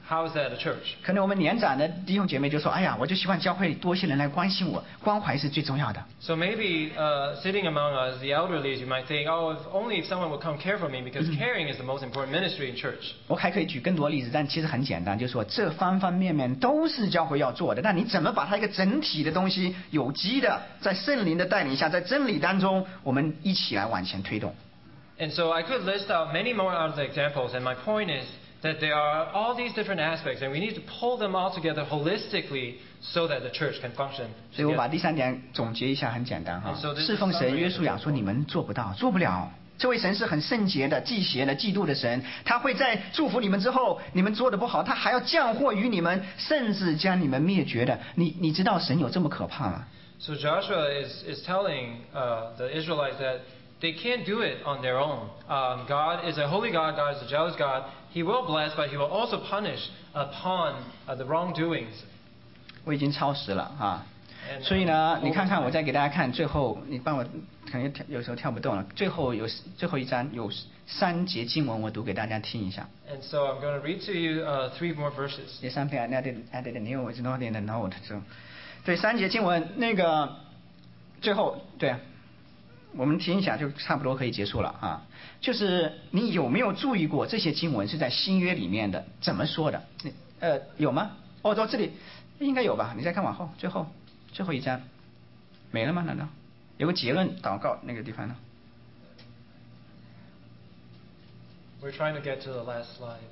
How is that a church? 可能我们年长的弟兄姐妹就说：“哎呀，我就希望教会多些人来关心我，关怀是最重要的。” So maybe sitting among us, the elderly, you might think, oh, if someone would come care for me, because caring is the most important ministry in church. 我还可以举更多例子，但其实很简单，就是说这方方面面都是教会要做的。那你怎么把它一个整体的东西，有机的，在圣灵的带领下，在真理当中，我们一起来往前推动。 And so I could list out many more other examples, and my point is that there are all these different aspects, and we need to pull them all together holistically so that the church can function. 所以我把第3点总结一下，很简单哈。侍奉神，约书亚说你们做不到，做不了。这位神是很圣洁的、忌邪的、嫉妒的神，他会在祝福你们之后，你们做的不好，他还要降祸于你们，甚至将你们灭绝的。你知道神有这么可怕吗？ So Joshua is telling the Israelites that they can't do it on their own. God is a holy God. God is a jealous God. He will bless, but He will also punish upon the wrongdoings. 我已经超时了啊，所以呢，你看看我再给大家看最后，你帮我可能有时候跳不动了。最后一章有3节经文，我读给大家听一下。 And so I'm going to read to you 3 more verses. There's something I added new is not in the note. So, 对3节经文那个最后对。我们听一下就差不多可以结束了啊。就是你有没有注意过这些经文是在新约里面的？怎么说的？有吗？哦，到这里应该有吧？你再看往后，最后一章没了吗？难道有个结论祷告那个地方呢 ？We're trying to get to the last slide.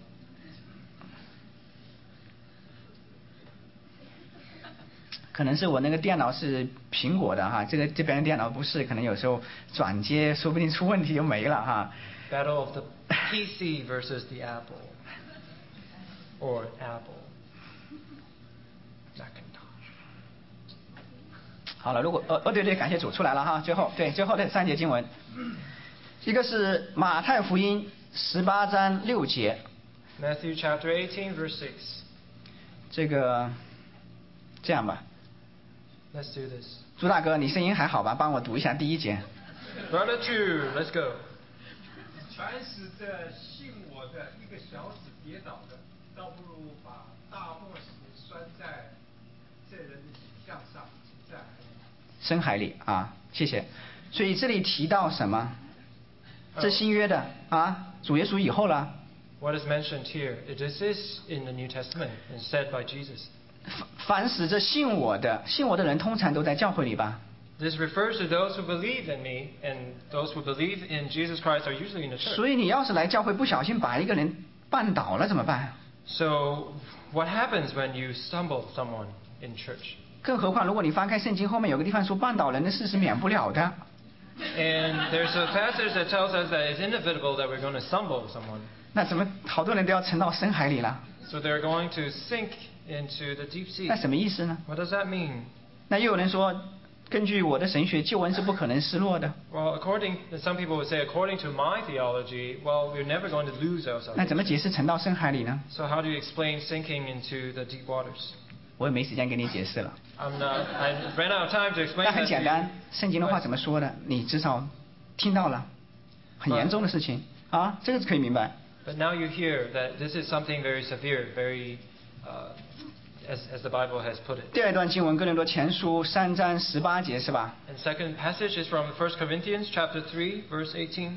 可能是我那个电脑是苹果的哈，这边的电脑不是，可能有时候转接说不定出问题就没了哈。 Battle of the PC versus the Apple, or Apple. Macintosh. 好了，如果对，感谢主出来了哈。最后的3节经文，一个是马太福音18章6节。 Matthew chapter 18 verse 6. 这样吧。 Let's do this. 朱大哥，你声音还好吧？帮我读一下第1节。 Brother Chu, let's go. 凡使这信我的一个小子跌倒的，倒不如把大磨石拴在这人的颈项上，在深海里啊，谢谢。所以这里提到什么？这新约的啊，主耶稣以后了。 What is mentioned here? This is in the New Testament and said by Jesus. 凡使这信我的人，通常都在教会里吧。 This refers to those who believe in me, and those who believe in Jesus Christ are usually in the church. 所以你要是来教会不小心把一个人绊倒了怎么办？ So what happens when you stumble someone in church? 更何况如果你翻开圣经后面有个地方说绊倒人的事是免不了的。 And there's a passage that tells us that it's inevitable that we're going to stumble someone. 那怎么好多人都要沉到深海里了？ So they're going to sink into the deep sea. 那什么意思呢？ What does that mean? 那又有人说，根据我的神学，救恩是不可能失落的。 Well, some people would say, according to my theology, well, we're never going to lose our 那怎么 salvation. 解释沉到深海里呢？ So how do you explain sinking into the deep waters? 我也没时间给你解释了。 I ran out of time to explain 那 that 很 to 简 you. 单，圣经的话怎么说的？你至少听到了，很严重的事情啊，这个可以明白。 But now you hear that this is something very severe, very, as the Bible has put it. 第2段经文，哥林多前书3章18节是吧？ And second passage is from 1 Corinthians chapter 3, verse 18.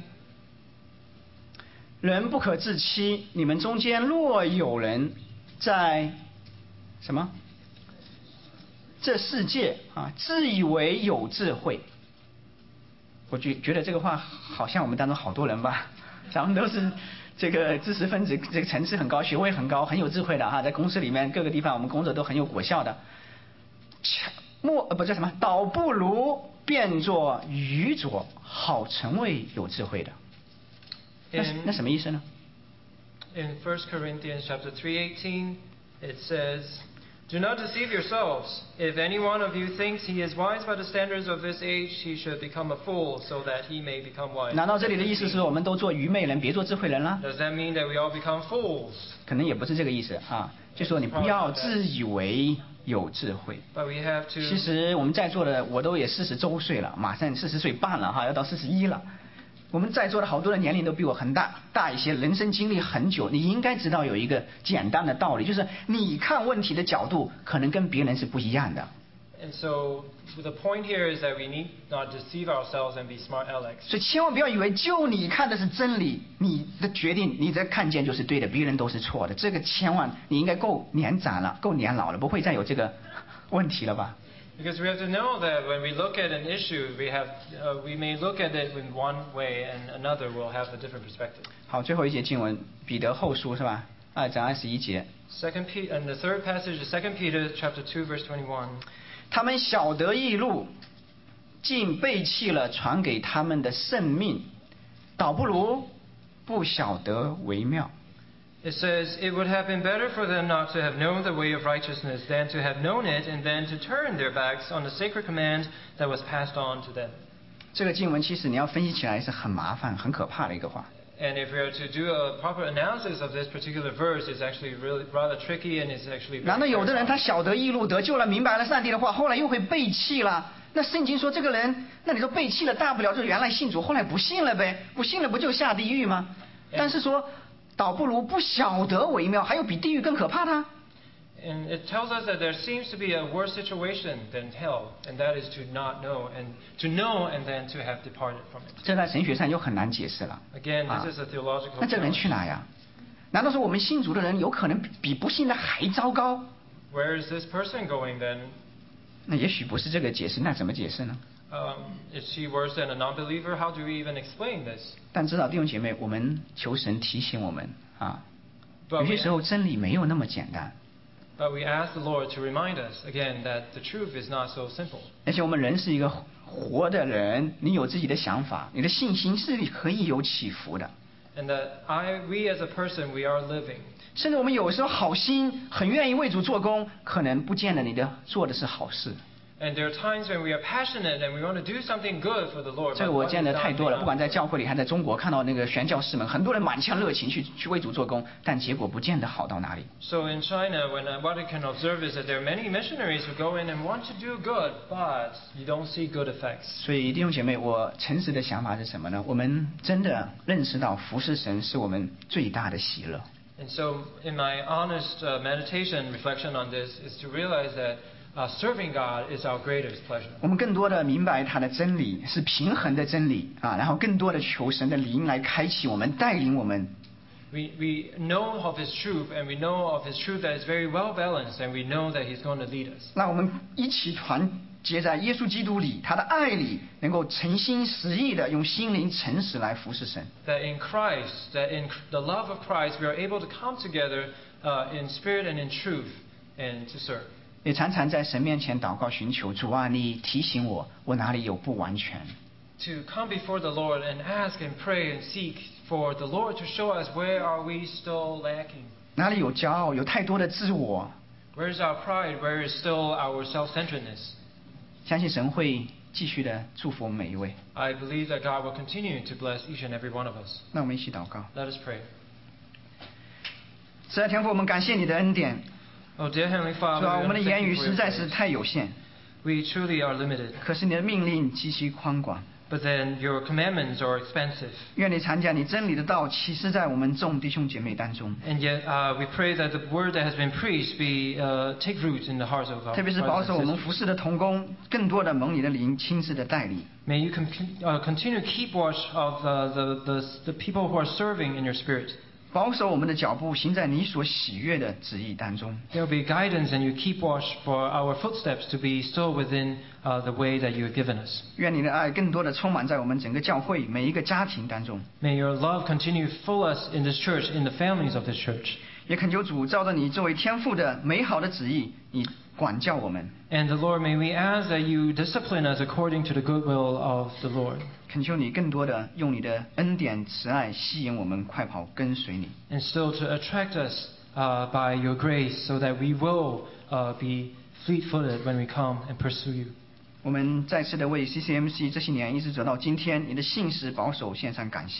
人不可自欺，你们中间若有人在什么？这世界啊，自以为有智慧。我觉得这个话好像我们当中好多人吧，咱们都是这个知识分子，这个层次很高，学位很高，很有智慧的哈，在公司里面各个地方我们工作都很有果效的。倒不如变作愚拙，好成为有智慧的。那什么意思呢？ In 1 Corinthians chapter 3:18, it says, "Do not deceive yourselves. If any one of you thinks he is wise by the standards of this age, he should become a fool, so that he may become wise." 难道这里的意思是我们都做愚昧人，别做智慧人了？ Does that mean that we all become fools? 可能也不是这个意思啊，就说你不要自以为有智慧。 But we have to. 其实我们在座的我都也40周岁了，马上40岁半了哈，要到41了。 我们在座的好多的年龄都比我很大一些，人生经历很久，你应该知道有一个简单的道理，就是你看问题的角度可能跟别人是不一样的。 And so the point here is that we need not deceive ourselves and be smart Alex. 所以千万不要以为就你看的是真理，你的决定你的看见就是对的，别人都是错的。这个千万你应该够年长了，够年老了，不会再有这个问题了吧？ Because we have to know that when we look at an issue, we may look at it in one way and another will have a different perspective. 好，最后一节经文，彼得后书是吧？2章21节。 And the third passage is 2 Peter chapter 2 verse 21. 他们晓得义路，竟背弃了传给他们的圣命，倒不如不晓得为妙。 It says, "It would have been better for them not to have known the way of righteousness than to have known it and then to turn their backs on the sacred command that was passed on to them." 这个经文其实你要分析起来是很麻烦、很可怕的一个话。 And if we are to do a proper analysis of this particular verse, it's actually really rather tricky and it's actually. 难道有的人他晓得义路得救了，明白了上帝的话，后来又会背弃了？那圣经说这个人，那你说背弃了，大不了就原来信主，后来不信了呗？不信了不就下地狱吗？但是说。倒不如不晓得为妙，还有比地狱更可怕的。 And it tells us that there seems to be a worse situation than hell, and that is to not know, and to know and then to have departed from it. 这在神学上又很难解释了。 Again, this is a theological. 那这个人去哪呀？难道说我们信主的人有可能比不信的还糟糕？ Where is this person going then? 那也许不是这个解释，那怎么解释呢？ Is she worse than a non-believer? How do we even explain this? 但知道弟兄姐妹，我们求神提醒我们啊，有些时候真理没有那么简单。 But we ask the Lord to remind us again that the truth is not so simple. 而且我们人是一个活的人，你有自己的想法，你的信心是可以有起伏的。 And that we as a person, we are living. 甚至我们有时候好心，很愿意为主做工，可能不见得你的做的是好事。 And there are times when we are passionate and we want to do something good for the Lord. 这个我见得太多了，不管在教会里还在中国，看到那个宣教士们，很多人满腔热情去为主做工，但结果不见得好到哪里。 So in China, what I can observe is that there are many missionaries who go in and want to do good, but you don't see good effects. 所以弟兄姐妹，我诚实的想法是什么呢？我们真的认识到服侍神是我们最大的喜乐。 And so in my honest meditation reflection on this is to realize that serving God is our greatest pleasure. 我们更多的明白他的真理是平衡的真理啊，然后更多的求神的灵来开启我们，带领我们。 We know of His truth, and we know of His truth that is very well balanced, and we know that He's going to lead us. 让我们一起团结在耶稣基督里，他的爱里，能够诚心实意的用心灵诚实来服侍神。 That in Christ, that in the love of Christ, we are able to come together in spirit and in truth, and to serve. 也常常在神面前祷告寻求主啊，你提醒我，我哪里有不完全。 To come before the Lord and ask and pray and seek for the Lord to show us where are we still lacking. 哪里有骄傲，有太多的自我。 Where is our pride? Where is still our self-centeredness? 相信神会继续的祝福我们每一位。 I believe that God will continue to bless each and every one of us. 那我们一起祷告。 Let us pray. 是啊，天父，我们感谢你的恩典。 Oh, dear Heavenly Father, 主啊，我们的 we 言 thank 语 you for 实 your 在是 grace. 太有限， We truly are limited, 可是你的命令极其宽广。 but then your commandments are expansive. 愿你常将你真理的道启示在我们众弟兄姐妹当中， And yet, we pray that the word that has been preached take root in the hearts of our 特别是保 brothers 守我 and 们 sisters. 服侍的同工，更多的蒙你的灵亲自的带领。 May you continue to keep watch of the people who are serving in your spirit. 保守我们的脚步行在你所喜悦的旨意当中。 There will be guidance, and you keep watch for our footsteps to be still within the way that you have given us. 愿你的爱更多的充满在我们整个教会每一个家庭当中。 May your love continue to fill us in this church, in the families of this church. 也恳求主照着你作为天父的美好的旨意，你管教我们。 And the Lord, may we ask that you discipline us according to the good will of the Lord. 恳求你更多的用你的恩典慈爱吸引我们快跑跟随你。 And still to attract us by your grace so that we will be fleet-footed when we come and pursue you. 我们再次的为 CCMC 这些年一直走到今天，你的信实保守献上感谢。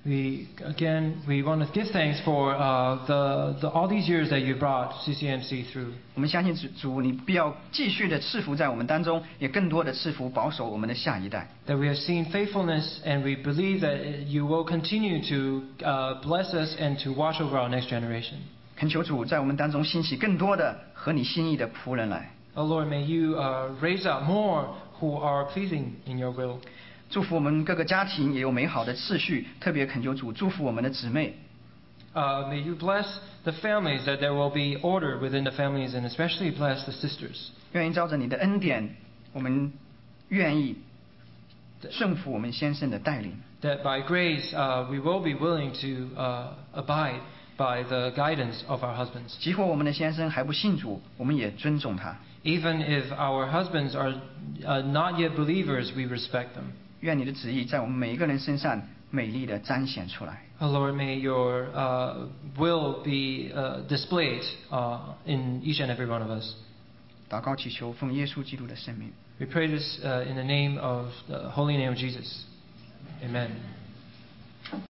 We want to give thanks for all these years that you brought CCMC through. 我们相信主，你必要继续的赐福在我们当中，也更多的赐福保守我们的下一代。 That we have seen faithfulness, and we believe that you will continue to bless us and to watch over our next generation. 恳求主在我们当中兴起更多的合你心意的仆人来。 Oh Lord, may you raise up more who are pleasing in your will. 祝福我们各个家庭也有美好的次序，特别恳求主祝福我们的姊妹。 May you bless the families, that there will be order within the families, and especially bless the sisters. 愿意照着你的恩典，我们愿意顺服我们先生的带领。 That by grace we will be willing to abide by the guidance of our husbands. 即或我们的先生还不信主，我们也尊重他。 Even if our husbands are not yet believers, we respect them. 愿你的旨意在我们每一个人身上美丽的彰显出来。 Oh Lord, may your will be displayed in each and every one of us. 祷告祈求，奉耶稣基督的圣名。 We pray this in the name of the holy name of Jesus. Amen.